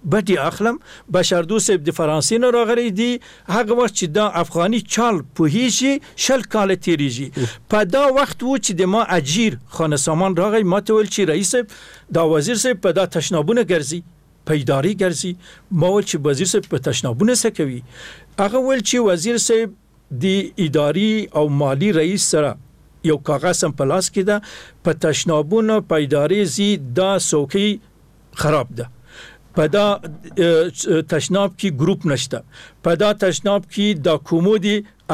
بدی اخلم بشردو سیب د فرانسې نه راغلی دی هغه وخت چې دا افغاني چال پوهیږي شل کال تیریږي په دا وخت و چې د ما اجیر خانه سامان راغی ما ته ویل چې رئیس دا وزیر صاحب په دا تشنابونه ګرځي په اداري ګرځي ما ویل چې وزیر صاحب په تشنابونه څه کوي هغه ویل چې وزیر صاحب د اداري او مالی رئیس سره یو کاغذ هم په لاس کې ده په تشنابونه په ادارې زی دا څوکۍ خراب ده په دا تشناب کې ګروپ نشته په دا تشناب کې دا کومودي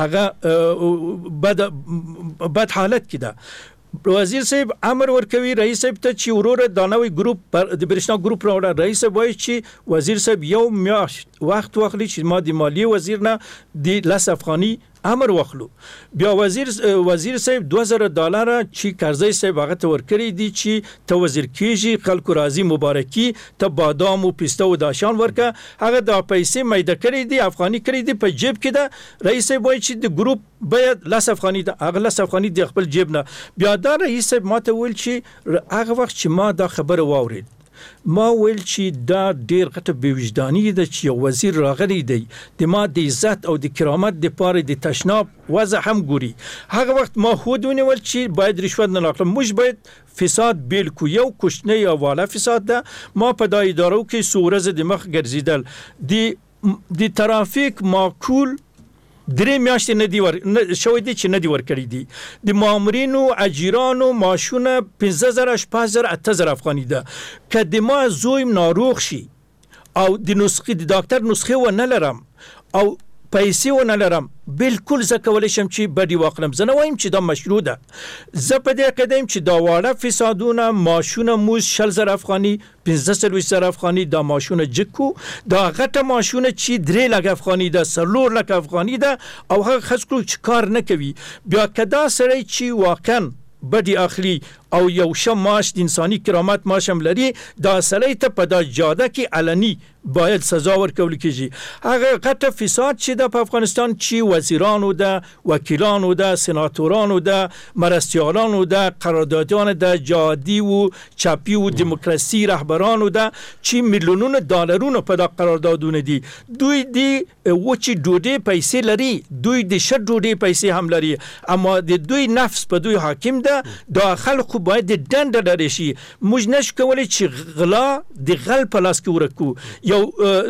هغه بد بد حالت کې ده وزیر صاحب امر ورکوي رئیس صاحب ته چې وروره دا نوې ګروپ د برېښنا ګروپ راوړه رئیس صاحب وایي چې وزیر صاحب یو میاشت وخت واخلي چې ما د مالیې وزیر نه د لس افغاني امر واخلو بیا وزیر وزیر صاحب دوه زره ډالر چې قرضې صاحب هغه ته ورکړي دي چې ته وزیر کیږي خلکو راضي مبارکي ته بادام او پسته او داشان ورکه هغه د پیسې میده کړی دي افغاني کړی دي په جیب کې ده رئیس صاحب وایي چې د ګروپ باید لس افغاني ده هغه لس افغاني د خپل جیب نه بیا دا رئیس صاحب ماته ویل چې هغه وخت چې ما دا خبره واورید ما ویل چې دا ډیر غټه بېوجداني ده چې یو وزیر راغلی دی د ما د عزت او د کرامت د پاره د تشناب وضع هم ګوري هغه وخت ما خود ونیول چې باید رشوت نه اخلم موږ باید فساد بیل کو یو کوچنی او والا فساد ده ما په دا ادارو کې سورز د مخ ګرځیدل د د ترافیک معقول درې میاشتې نه دی ور شوې دي چې نه دی ور کړی دي د مامورینو اجیرانو ماشونه پنځه زره شپږ زره اته زره افغاني ده که د ما زویم ناروغ شي او د نسخې د ډاکټر نسخې و نه لرم او پیسې و نه لرم بالکل زه کولی شم چې بدی واخلم زه نه وایم چې دا مشروع ده زه په دې عقیده یم چې دا واړه فسادونه ماشونه موږ شل زره افغاني پنځه څلوېښت زره افغاني دا ماشونه جګ کړو دا غټه ماشونه چې درې لکه افغاني ده څلور لکه افغاني ده او هغه خلکو چې کار نه کوي بیا که دا سړی چې واقعا بدی اخلي او یو ښه معاش د انساني کرامت معاش هم لري دا سړی ته په دا جاده کې علني باید سزا ورکول کېږي هغه غټه فساد چې ده په افغانستان چې وزیرانو ده وکیلانو ده سناتورانو ده مرستیالانو ده قراردادیان ده جهادي و چپی و دموکراسي رهبرانو ده چې میلیونونه ډالرونه په دا قراردادونه دي دوی دی وچې ډوډۍ پیسې لري دوی د ښه ډوډۍ پیسې هم لري اما د دوی نفس په دوی حاکم ده دا خلکو باید د دنده لري شي موږ نشو کولی چې غلا د غل په لاس کې ورکو یو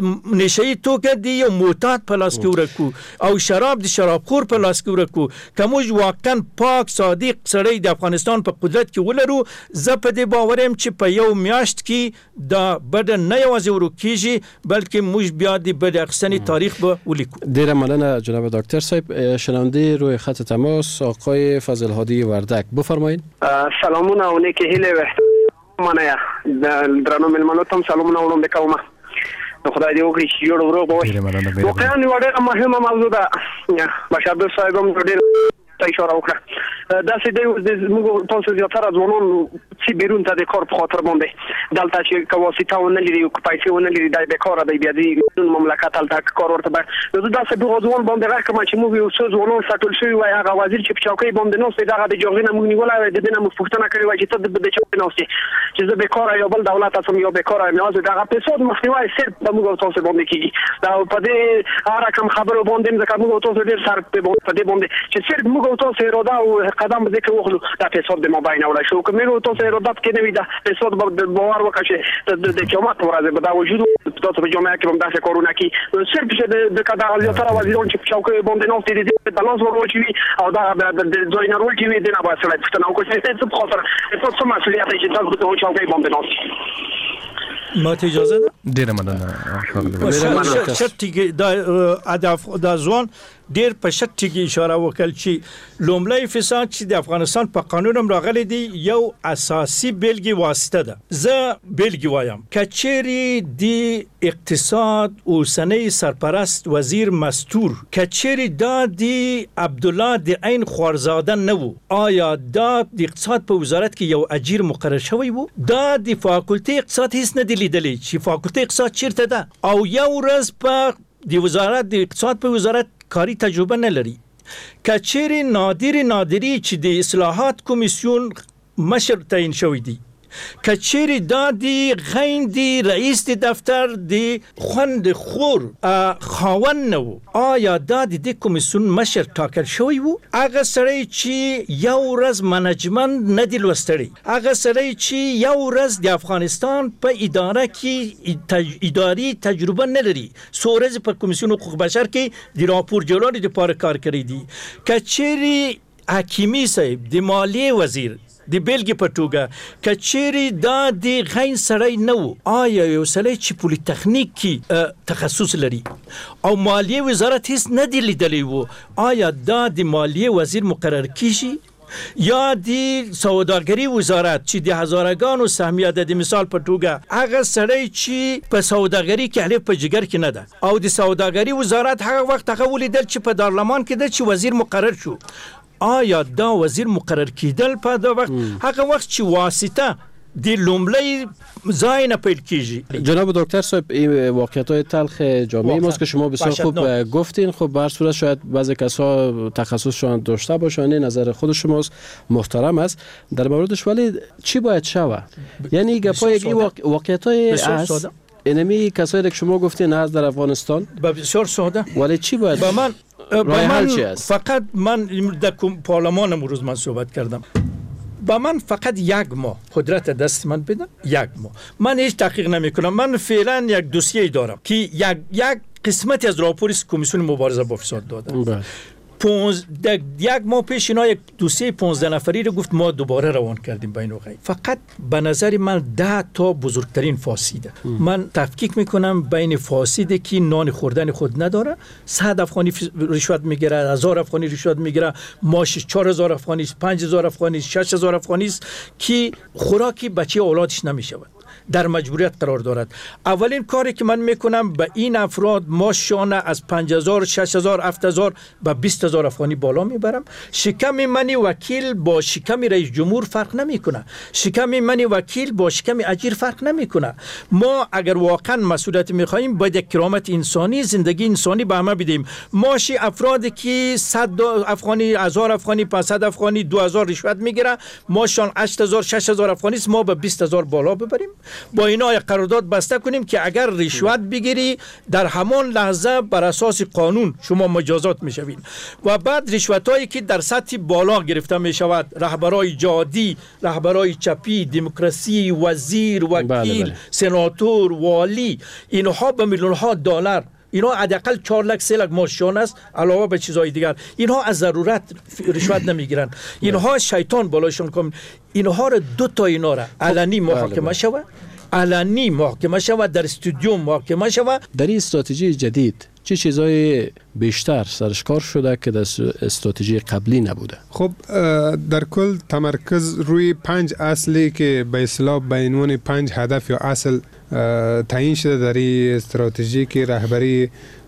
نشئی توکه دی یو معتاد په لاس کې ورکو او شراب د شرابخور په لاس کې ورکو که موږ واقعا پاک صادق سړی د افغانستان په قدرت کې ولرو زه په دې باور یم چې په یو میاشت کې دا بده نه یوازې ورک کېږي بلکې موږ بیا د بد اخیستنې تاریخ به ولیکو
ډیره مننه جناب دکتر صاحب شنونده روی خط تماس آقای فضل هادی وردک بفرمایید
سلامونه و نیکی هیله و منه درانو ملمنو تم سلامونه ولوم بکومه خدای دې وکړي چې جوړ ورو به واقعا یو ډېره مهمه موضوع ده بشر دوست صاحب هم ډېر اشاره وکړه دا چې د موږ تاسو زیاتره ځوانان چې بیرون ته د کار په خاطر باندې دلته چې کواسیته ونه لري او پیسې ونه لري د بیکاره دی بیا د مملکت دلته کار ورته به نو دا څه به ځوان باندې راکمه چې موږ یو څو ځوانان ساتل شوی وای هغه وزیر چې په چوکۍ باندې نو سي دغه د جوغینه موږ نیولای د دې نه موږ پوښتنه کړې وای چې ته د چوکۍ نو سي چې زه بیکاره یو بل دولت اسم یو بیکاره مې اوس دغه پیسې مخنیوي صرف د موږ تاسو باندې کیږي دا په دې هر رقم خبرو باندې ځکه موږ تاسو ډیر سر په دې باندې چې صرف موږ تاسو اراده او قدم به ذکر وخلو دا پیسې د مباین ولا شو کومه تاسو اراده کې نه وي دا پیسې د باور وکړي د حکومت ورازه به دا وجود تاسو په جامعه کې هم داسې کارونه کوي صرف چې د کدا زیاتره وزیران چې چوکۍ باندې نو ستې دي بالانس ورولچوي او دا د ځای نه ورولچوي د نه باسه لای پښتنه او کوڅه ته په خاطر تاسو مسؤلیت چې تاسو ته چوکۍ باندې نو
ما ته اجازه ده
ډیره مننه
شرطي دا د ځوان ډیر په شت کې اشاره وکړل چې لومړی فساد چې د افغانستان په قانون هم راغلی دی یو اساسي بیلګې واسطه ده زه بیلګې وایم کچېری د اقتصاد اوسنی سرپرست وزیر مستور کچېری دا د عبد الله د عین خوارزاده نه وو آیا دا د اقتصاد په وزارت کې یو اجیر مقرر شوی وو دا د فاکولټي اقتصاد هیڅ نه دی لیدلی چې فاکولټي اقتصاد چیرته ده او یو ورځ په د وزارت د اقتصاد په وزارت کاری تجربه نه لري کچېری نادر نادری چې د اصلاحات کمیسیون مشر تعیین شوی دی کچری دادی غیندی رئیس دفتر دی خوند خور خاون نو آیا دادی دی کمیسیون مشر تاکل شوی وو اگه سړی چې یو ورځ منیجمنت ندی لوستړي اگه سړی چې یو ورځ د افغانستان په اداره کې تج... اداري تجربه نه لري سورز په کمیسیون حقوق بشر کې د راپور جوړولو لپاره کار کړی دی کچری حکیمی صاحب د مالیه وزیر د بیلګې په توګه کچری دا د غین سړی نو آیا یو سړی چې پولی تخنیک کې تخصص لري او مالیه وزارت هیڅ نه دی لیدلی وو آیا دا د مالیه وزیر مقرر کیږي یا د سوداګری وزارت چې د هزارگانو سهمیت د مثال په توګه هغه سړی چې په سوداګری کې الف په جګر کې نه ده او د سوداګری وزارت هغه وخت هغه ولیدل چې په دارلمان کې د چې وزیر مقرر شو آیا دا وزیر مقرر کیدل په دا وخت هغه وخت چې واسطه دی لومړی ځای نه پیل کیږي
جناب دکتر صاحب این واقعیت‌های تلخ جامعه ماست که شما بسیار خوب گفتین خب به هر صورت شاید بعضی کسا تخصصشان داشته باشن نظر خود شماست محترم است در موردش ولی چی باید شود یعنی گپای واقعیت‌های است اینمی کسایی که شما گفتین از در افغانستان
بسیار ساده
ولی چی باید
با من با من فقط من در پارلمان امروز من صحبت کردم با من فقط یک ماه قدرت دست من بدن یک ماه من هیچ تحقیق نمی کنم من فعلا یک دوسیه دارم که یک یک قسمتی از راپور کمیسیون مبارزه با فساد دادن پونزده یک ماه پیش اینا یک دوسیه پانزده نفری رو گفت ما دوباره روان کردیم بین وقایع فقط به نظر من ده تا بزرگترین فاسده من تفکیک میکنم بین فاسده که نان خوردن خود نداره صد افغانی رشوت میگیره هزار افغانی رشوت میگیره ماش چهار هزار افغانی پنج هزار افغانی شش هزار افغانی که خوراکی بچه اولادش نمیشود در مجبوریت قرار دارد اولین کاری که من میکنم به این افراد ماشانه از پنج هزار شش هزار هفت هزار به بیست هزار افغانی بالا میبرم شکم منی وکیل با شکم رئیس جمهور فرق نمیکنه شکم منی وکیل با شکم اجیر فرق نمیکنه ما اگر واقعا مسئولیت میخواهیم باید کرامت انسانی زندگی انسانی به همه بدیم ماشی افرادی که صد افغانی هزار افغانی پانصد افغانی دو هزار رشوت میگیره ماشان هشت هزار شش هزار افغانی ما به بیست هزار بالا ببریم با اینا یک قرارداد بسته کنیم که اگر رشوت بگیری در همان لحظه بر اساس قانون شما مجازات میشوید و بعد رشوت هایی که در سطح بالا گرفته میشود رهبرای جهادی رهبرای چپی دموکراسی وزیر وکیل بله بله. سناتور والی اینها به میلیون ها دلار اینها حداقل چهار لک سه لک ماشین است علاوه به چیزهای دیگر اینها از ضرورت رشوت نمیگیرن اینها شیطان بالایشون کن اینها را دو تا اینا را علنی محاکمه شود علنی محاکمه شود در استودیو محاکمه شود
در این استراتژی جدید چه چیزای بیشتر سرش کار شده که در استراتژی قبلی نبوده؟
خب در کل تمرکز روی پنج اصلی که به اصطلاح به عنوان پنج هدف یا اصل تعیین شده در این استراتژی که رهبری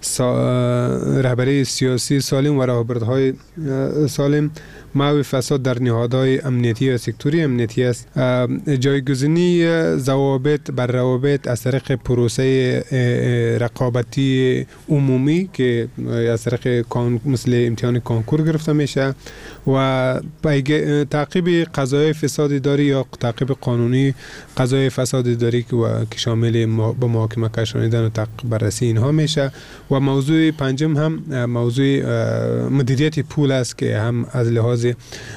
سا... رهبری سیاسی سالم و راهبردهای سالم محو فساد در نهادهای امنیتی و سکتوری امنیتی است جایگزینی ضوابط بر روابط از طریق پروسه رقابتی عمومی که از طریق مثل امتحان کنکور گرفته میشه و تعقیب قضایای فساد داری یا تعقیب قانونی قضایای فساد داری که شامل به محاکمه کشانیدن و تعقیب بررسی اینها میشه و موضوع پنجم هم موضوع مدیریت پول است که هم از لحاظ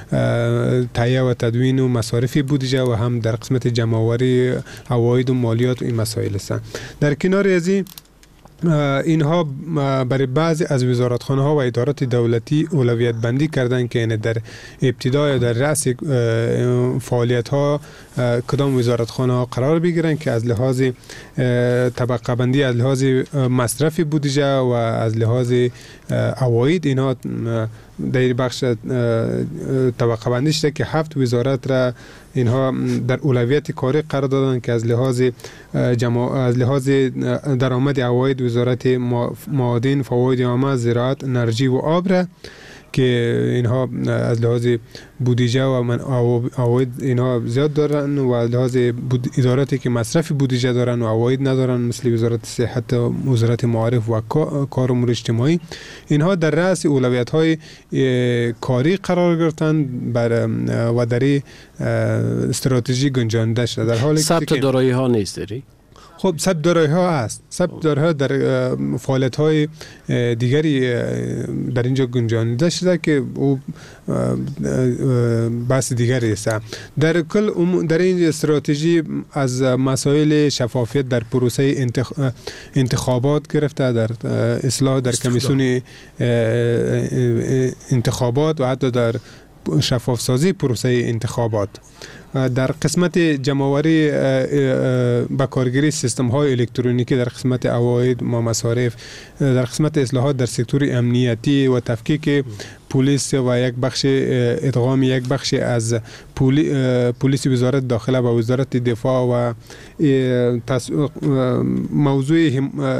تهیه و تدوین و مصارف بودجه و هم در قسمت جمع‌آوری عواید و مالیات و این مسائل هستند. در کنار از این اینها برای بعضی از وزارتخانه ها و ادارات دولتی اولویت بندی کردن که یعنی در ابتدا یا در رأس فعالیت ها کدام وزارتخانه ها قرار بگیرن که از لحاظ طبقه بندی از لحاظ مصرف بودجه و از لحاظ عواید اینها در بخش طبقه بندی شده که هفت وزارت را اینها در اولویت کاری قرار دادن که از لحاظ جمع... از لحاظ درآمد عواید وزارت معادن، فواید عامه، زراعت، انرژی و آب را که اینها از لحاظ بودجه و من عواید اینها زیاد دارن و از لحاظ اداراتی که مصرف بودجه دارن و عواید ندارن مثل وزارت صحت و وزارت معارف و کار امور اجتماعی، اینها در رأس اولویت های کاری قرار گرفتن بر و در استراتژی گنجانده شده. در حالی
ثبت دارایی ها نیست داری؟
خب ثبت دارایی ها هست. ثبت دارایی ها در فعالیت های دیگری در اینجا گنجانیده شده که او بحث دیگری است. در کل در این استراتژی از مسائل شفافیت در پروسه انتخابات گرفته، در اصلاح در کمیسیون انتخابات و حتی در شفاف سازی پروسه انتخابات، در قسمت جمع‌آوری با کارگیری سیستم های الکترونیکی، در قسمت عواید و مصارف، در قسمت اصلاحات در سکتور امنیتی و تفکیک پلیس و یک بخش ادغام یک بخش از پلیس وزارت داخله و وزارت دفاع و موضوع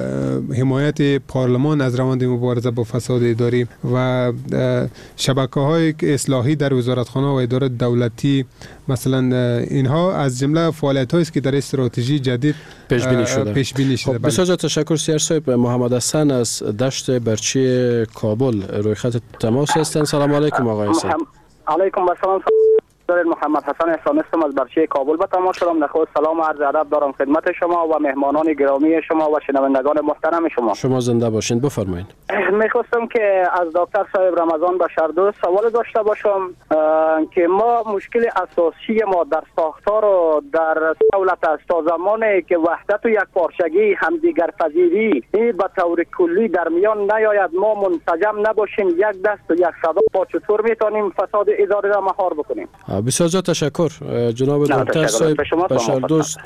حمایت پارلمان از روند مبارزه با فساد اداری و شبکه های اصلاحی در وزارتخانه و ادارات دولتی، مثلا اینها از جمله فعالیت هایی است که در استراتژی جدید
پیش بینی شده.
پیش بینی شده.
خب بسیار تشکر سیار صاحب. محمد حسن از دشت برچی کابل روی خط تماس هستند. سلام علیکم آقای حسن.
علیکم السلام. محمد حسن احسان هستم از برچی کابل به تماس شدم. نخست سلام و عرض ادب دارم خدمت شما و مهمانان گرامی شما و شنوندگان محترم شما.
شما زنده باشین. بفرمایید.
میخواستم که از دکتر صاحب رمضان بشردوست سوال داشته باشم که ما مشکل اساسی ما در ساختار و در دولت است تا زمانی که وحدت و یک پارچگی همدیگر پذیری این به طور کلی در میان نیاید، ما منسجم نباشیم، یک دست و یک صدا، با چطور میتونیم فساد اداری را مهار بکنیم؟
بسیار زیاد تشکر جناب دکتر صاحب بشردوست.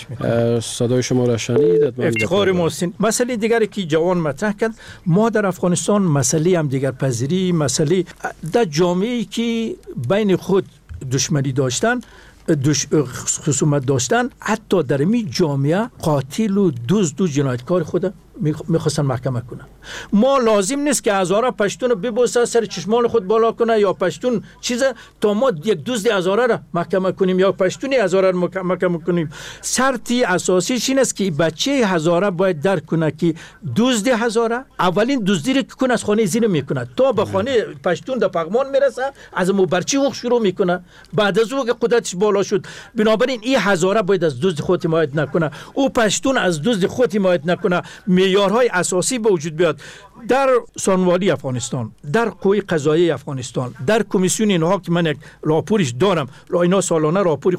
صدای شما را شنید.
افتخار محسن. مسئله دیگری که جوان مطرح کرد، ما در افغانستان مسئله هم دیگر پذیری، مسئله در جامعه‌ای که بین خود دشمنی داشتن، دش... خصومت داشتن، حتی در می جامعه قاتل و دزد و جنایتکار خود میخواستن محکمه کنن. ما لازم نیست که هزاره پشتون رو ببوسه سر چشمان خود بالا کنه یا پشتون چیزه تا ما یک دزد هزاره را محکمه کنیم یا پشتونی هزاره را محکمه کنیم. شرطی اساسیش این است که بچه هزاره باید درک کنه که دزد هزاره اولین دزدی رو که کنه از خانه زیر میکنه تا به خانه پشتون در پغمان میرسه، از مبرچی وقت شروع میکنه، بعد از او که قدرتش بالا شد. بنابراین این هزاره باید از دزد خود حمایت نکنه، او پشتون از دزد خود حمایت نکنه. معیارهای اساسی به وجود بیاد در سانوالی افغانستان، در قوه قضایی افغانستان، در کمیسیون اینها که من یک راپورش دارم، اینا سالانه راپور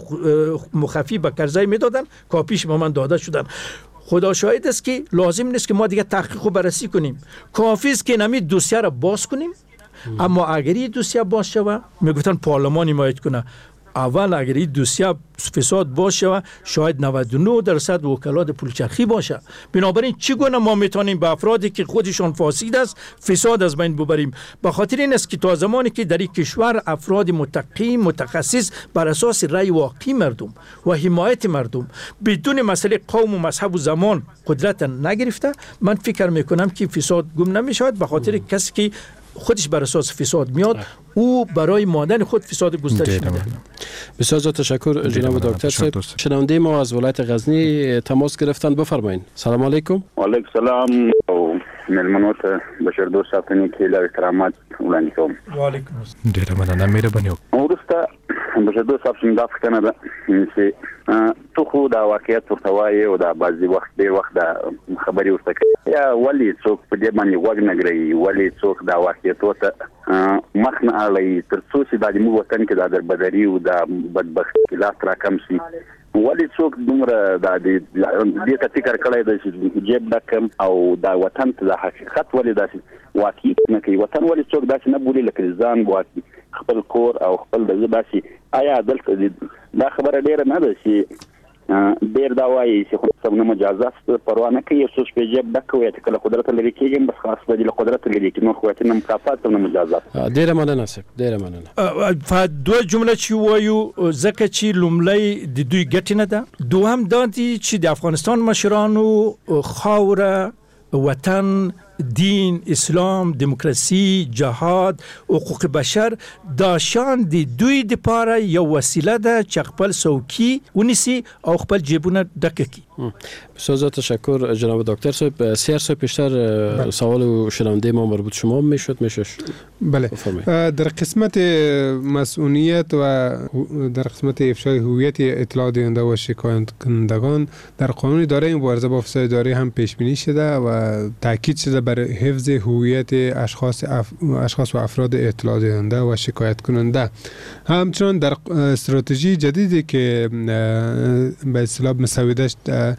مخفی به کرزی میدادن، کاپیش به من داده شدن. خدا شاهد است که لازم نیست که ما دیگه تحقیق و بررسی کنیم، کافی است که نمی دوسیه را باز کنیم. اما اگر این دوسیه باز شود، میگفتن پارلمان حمایت کنه. اول اگر این دوسیه فساد باشه شاید نود و نه درصد وکلات پولچرخی باشه. بنابراین چگونه ما میتونیم به افرادی که خودشان فاسد است فساد از بین ببریم؟ به خاطر این است که تا زمانی که در این کشور افراد متقی متخصص بر اساس رأی واقعی مردم و حمایت مردم بدون مسئله قوم و مذهب و زمان قدرت نگرفته، من فکر میکنم که فساد گم نمیشود. به خاطر کسی که خودش بر اساس فساد میاد او برای ماندن خود فساد گسترش میده.
بسیار زیاد تشکر جناب دکتر صاحب. شنونده ما از ولایت غزنی تماس گرفتن، بفرمایید. سلام علیکم.
و علیکم السلام او ملمنوت بشردوست صاحب که له احترامات وړاندې کوم.
و علیکم السلام.
ډیره مننه مهرباني.
ورسته بشردوست صاحب څنګه افغانستان ده چې تو خو دا واقعیت ورته وایي او دا بعضی وخت ډیر وخت دا خبري ورته کوي یا ولی څوک په دې باندې وګ نه غړي، ولی څوک دا واقعیت ورته مخ نه اړوي تر څو چې د موږ وطن کې دا دربدري او دا بدبختي لا تر کم شي. ولی څوک دومره دا دې ته فکر کړی دی چې جیب ډکم او دا وطن ته د حقیقت ولی داسې واقعي نه کوي. وطن ولی څوک داسې نه بولي لکه ځان واقعي خپل کور او خپل د داسې. آیا دلته دا خبره ډیره نه ده چې ډیر دا وایي چې خو څنګه مجازات پروا نه کوي، څه په جیب ډکوي چې کله قدرت لري کېږي بس خاص به د قدرت لري کې نو خو ته نه مکافات نه مجازات.
ډیره مننه صاحب، ډیره مننه.
ف دوه جمله چې وایو ځکه چې لومړی د دوی ګټه نه ده، دوهم دا دي چې د افغانستان مشرانو خاوره وطن دین، اسلام، دموکراسی، جهاد، حقوق بشر داشان دی دوی د پاره یو وسیله ده چې خپل سوکی ونیسی او خپل جیبونه ډکه کی.
بسیار تشکر جناب دکتر صاحب. سیار صاحب پیشتر سوال شنونده ما مربوط شما میشد میشش.
بله در قسمت مسئولیت و در قسمت افشای هویت اطلاع دهنده و شکایت کنندگان در قانون اداره مبارزه با فساد اداری هم پیش بینی شده و تاکید شده بر حفظ هویت اشخاص اف... اشخاص و افراد اطلاع دهنده و شکایت کننده. همچنین در استراتژی جدیدی که به اصطلاح مسوده‌اش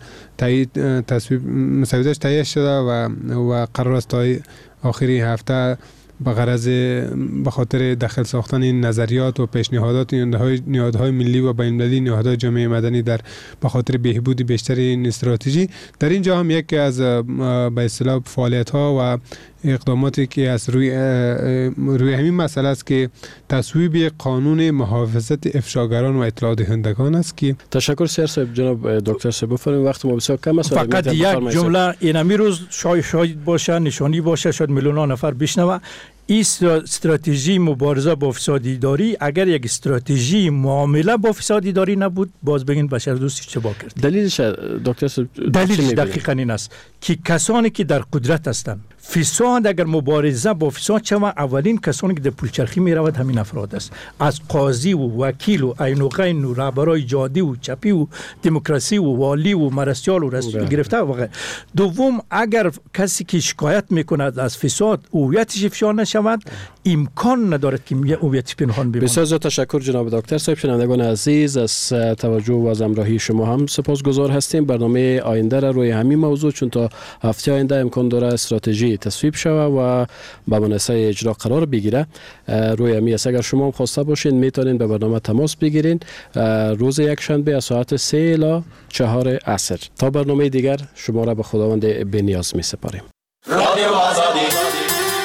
تایید تصویب مسوده‌اش تهیه شده و و قرار است تا آخری هفته به غرض به خاطر داخل ساختن نظریات و پیشنهادات نهادهای ملی و بین‌المللی نهادهای جامعه مدنی در به خاطر بهبود بیشتر این استراتژی در اینجا هم یکی از به اصطلاح فعالیت‌ها و اقداماتی که از روی روی همین مسئله است که تصویب قانون محافظت افشاگران و اطلاع دهندگان است که
تشکر سر صاحب. جناب دکتر صاحب بفرمایید، وقت ما بسیار کم است.
فقط یک جمله این امروز شاید شاید باشه، نشانی باشه، شاید میلیون نفر بشنوه. این استراتژی مبارزه با فساد اداری اگر یک استراتژی معامله با فساد اداری نبود باز بگین بشردوستی چه با کرد.
دلیلش دکتر صاحب
دلیلش دقیقاً این است که کسانی که در قدرت هستند فساد اگر مبارزه با فساد شود اولین کسانی که در پولچرخی می رود همین افراد است، از قاضی و وکیل و عین و غین و رهبرای جادی و چپی و دموکراسی و والی و مرستیال و رسول گرفته و غیره. دوم اگر کسی که شکایت میکند از فساد هویتش افشا نشود امکان ندارد که هویتش پنهان بماند.
بسیار تشکر جناب دکتر صاحب. شنوندگان عزیز از توجه و از همراهی شما هم سپاسگزار هستیم. برنامه آینده را روی همین موضوع چون تا هفته آینده امکان داره استراتژی تصویب شود و به منصه اجرا قرار بگیره. روی همین است اگر شما هم خواسته باشین میتونین به برنامه تماس بگیرین روز یک شنبه از ساعت سه الی چهار عصر. تا برنامه دیگر شما را به خداوند بی‌نیاز می سپاریم.